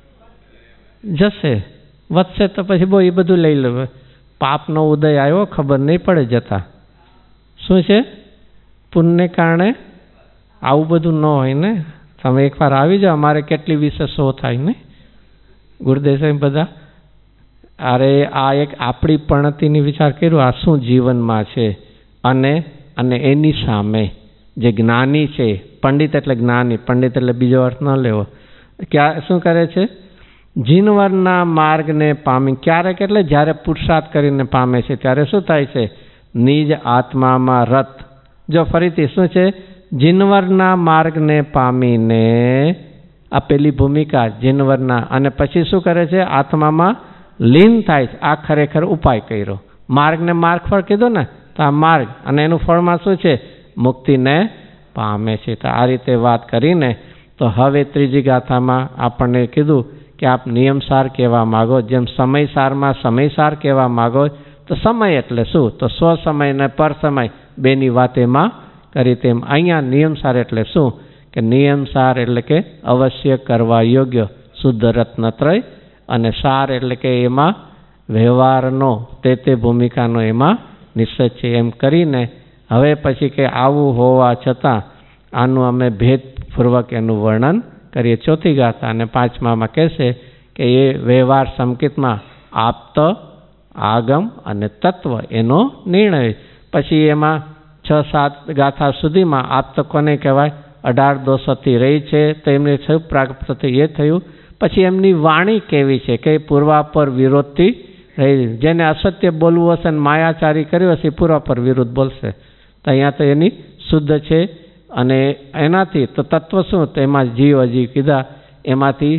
જશે, વધશે. તો પછી બહુ એ બધું લઈ લે. પાપનો ઉદય આવ્યો, ખબર નહીં પડે જતા. શું છે? પુણ્યને કારણે આવું બધું ન હોય ને. તમે એકવાર આવી જાઓ, અમારે કેટલી વિશે શો થાય ને ગુરુદેવ બધા. અરે આ એક આપણી પ્રણતિની વિચાર કર્યો, આ શું જીવનમાં છે. અને એની સામે જે જ્ઞાની છે, પંડિત એટલે જ્ઞાની, પંડિત એટલે બીજો અર્થ ન લેવો. ક્યાં શું કરે છે? જીનવરના માર્ગને પામી. ક્યારેક એટલે જ્યારે પુરુષાર્થ કરીને પામે છે ત્યારે શું થાય છે? નિજ આત્મામાં રત. જો ફરીથી શું છે? જીનવરના માર્ગને પામીને આ પેલી ભૂમિકા જીનવરના, અને પછી શું કરે છે? આત્મામાં લીન થાય છે. આ ખરેખર ઉપાય કર્યો. માર્ગને માર્ગ ફળ કીધું ને, તો આ માર્ગ, અને એનું ફળમાં શું છે? મુક્તિને પામે છે. તો આ રીતે વાત કરીને તો હવે ત્રીજી ગાથામાં આપણને કીધું કે આપ નિયમસાર કહેવા માગો. જેમ સમયસારમાં સમયસાર કહેવા માગો, તો સમય એટલે શું? તો સ્વસમય ને પર સમય બેની વાત એમાં કરી. તેમ અહીંયા નિયમસાર એટલે શું? કે નિયમસાર એટલે કે અવશ્ય કરવા યોગ્ય શુદ્ધ રત્નત્રય, અને સાર એટલે કે એમાં વ્યવહારનો તે ભૂમિકાનો એમાં નિશ્ચય છે. એમ કરીને હવે પછી કે આવું હોવા છતાં આનું અમે ભેદપૂર્વક એનું વર્ણન કરીએ. ચોથી ગાથા અને 5મામાં કહેશે કે એ વ્યવહાર સંકેતમાં આપ્ત, આગમ અને તત્વ એનો નિર્ણય. પછી એમાં 6-7 ગાથા સુધીમાં આપ્ત કોને કહેવાય? 18 દોષોથી રહી છે, તો એમને થયું પ્રાપ્ત, એ થયું. પછી એમની વાણી કેવી છે? કે પૂર્વાપર વિરોધથી રહી. જેને અસત્ય બોલવું હશે ને માયાચારી કર્યો હશે, પૂર્વાપર વિરુદ્ધ બોલશે. તો અહીંયા તો એની શુદ્ધ છે. અને એનાથી તો તત્વ શું? તો એમાં જીવ હજી કીધા. એમાંથી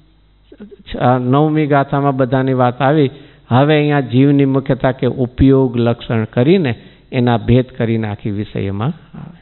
9મી ગાથામાં બધાની વાત આવી. હવે અહીંયા જીવની મુખ્યતા કે ઉપયોગ લક્ષણ કરીને એના ભેદ કરીને આખી વિષયમાં આવે.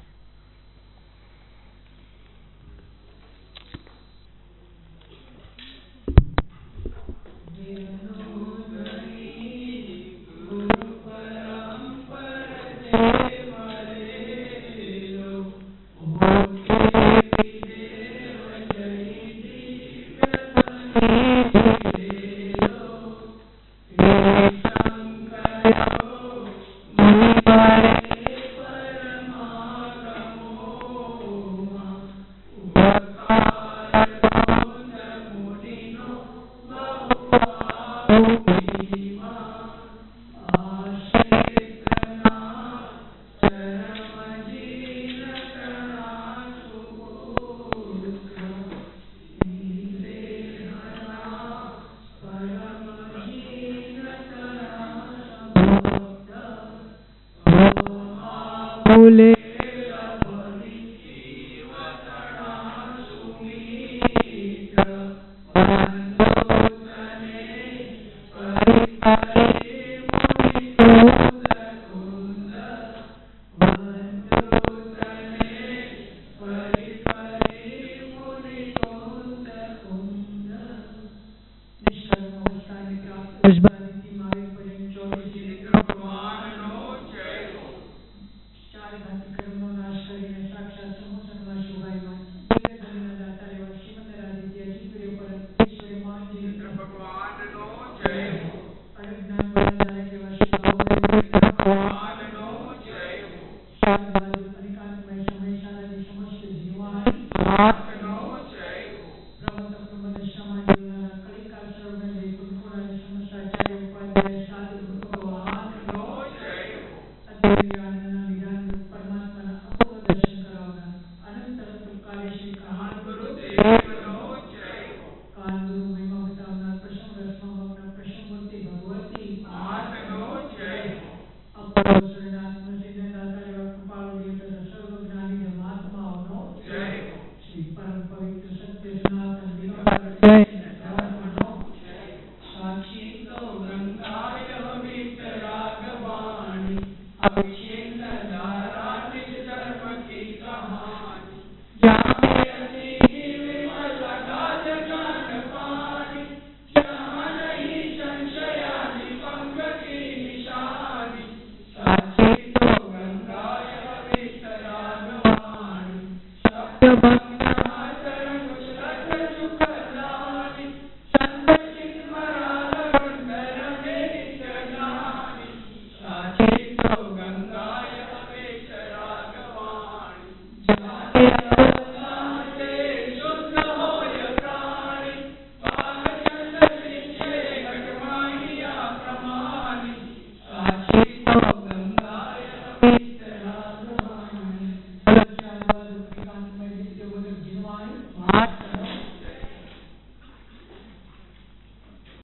પદ્ય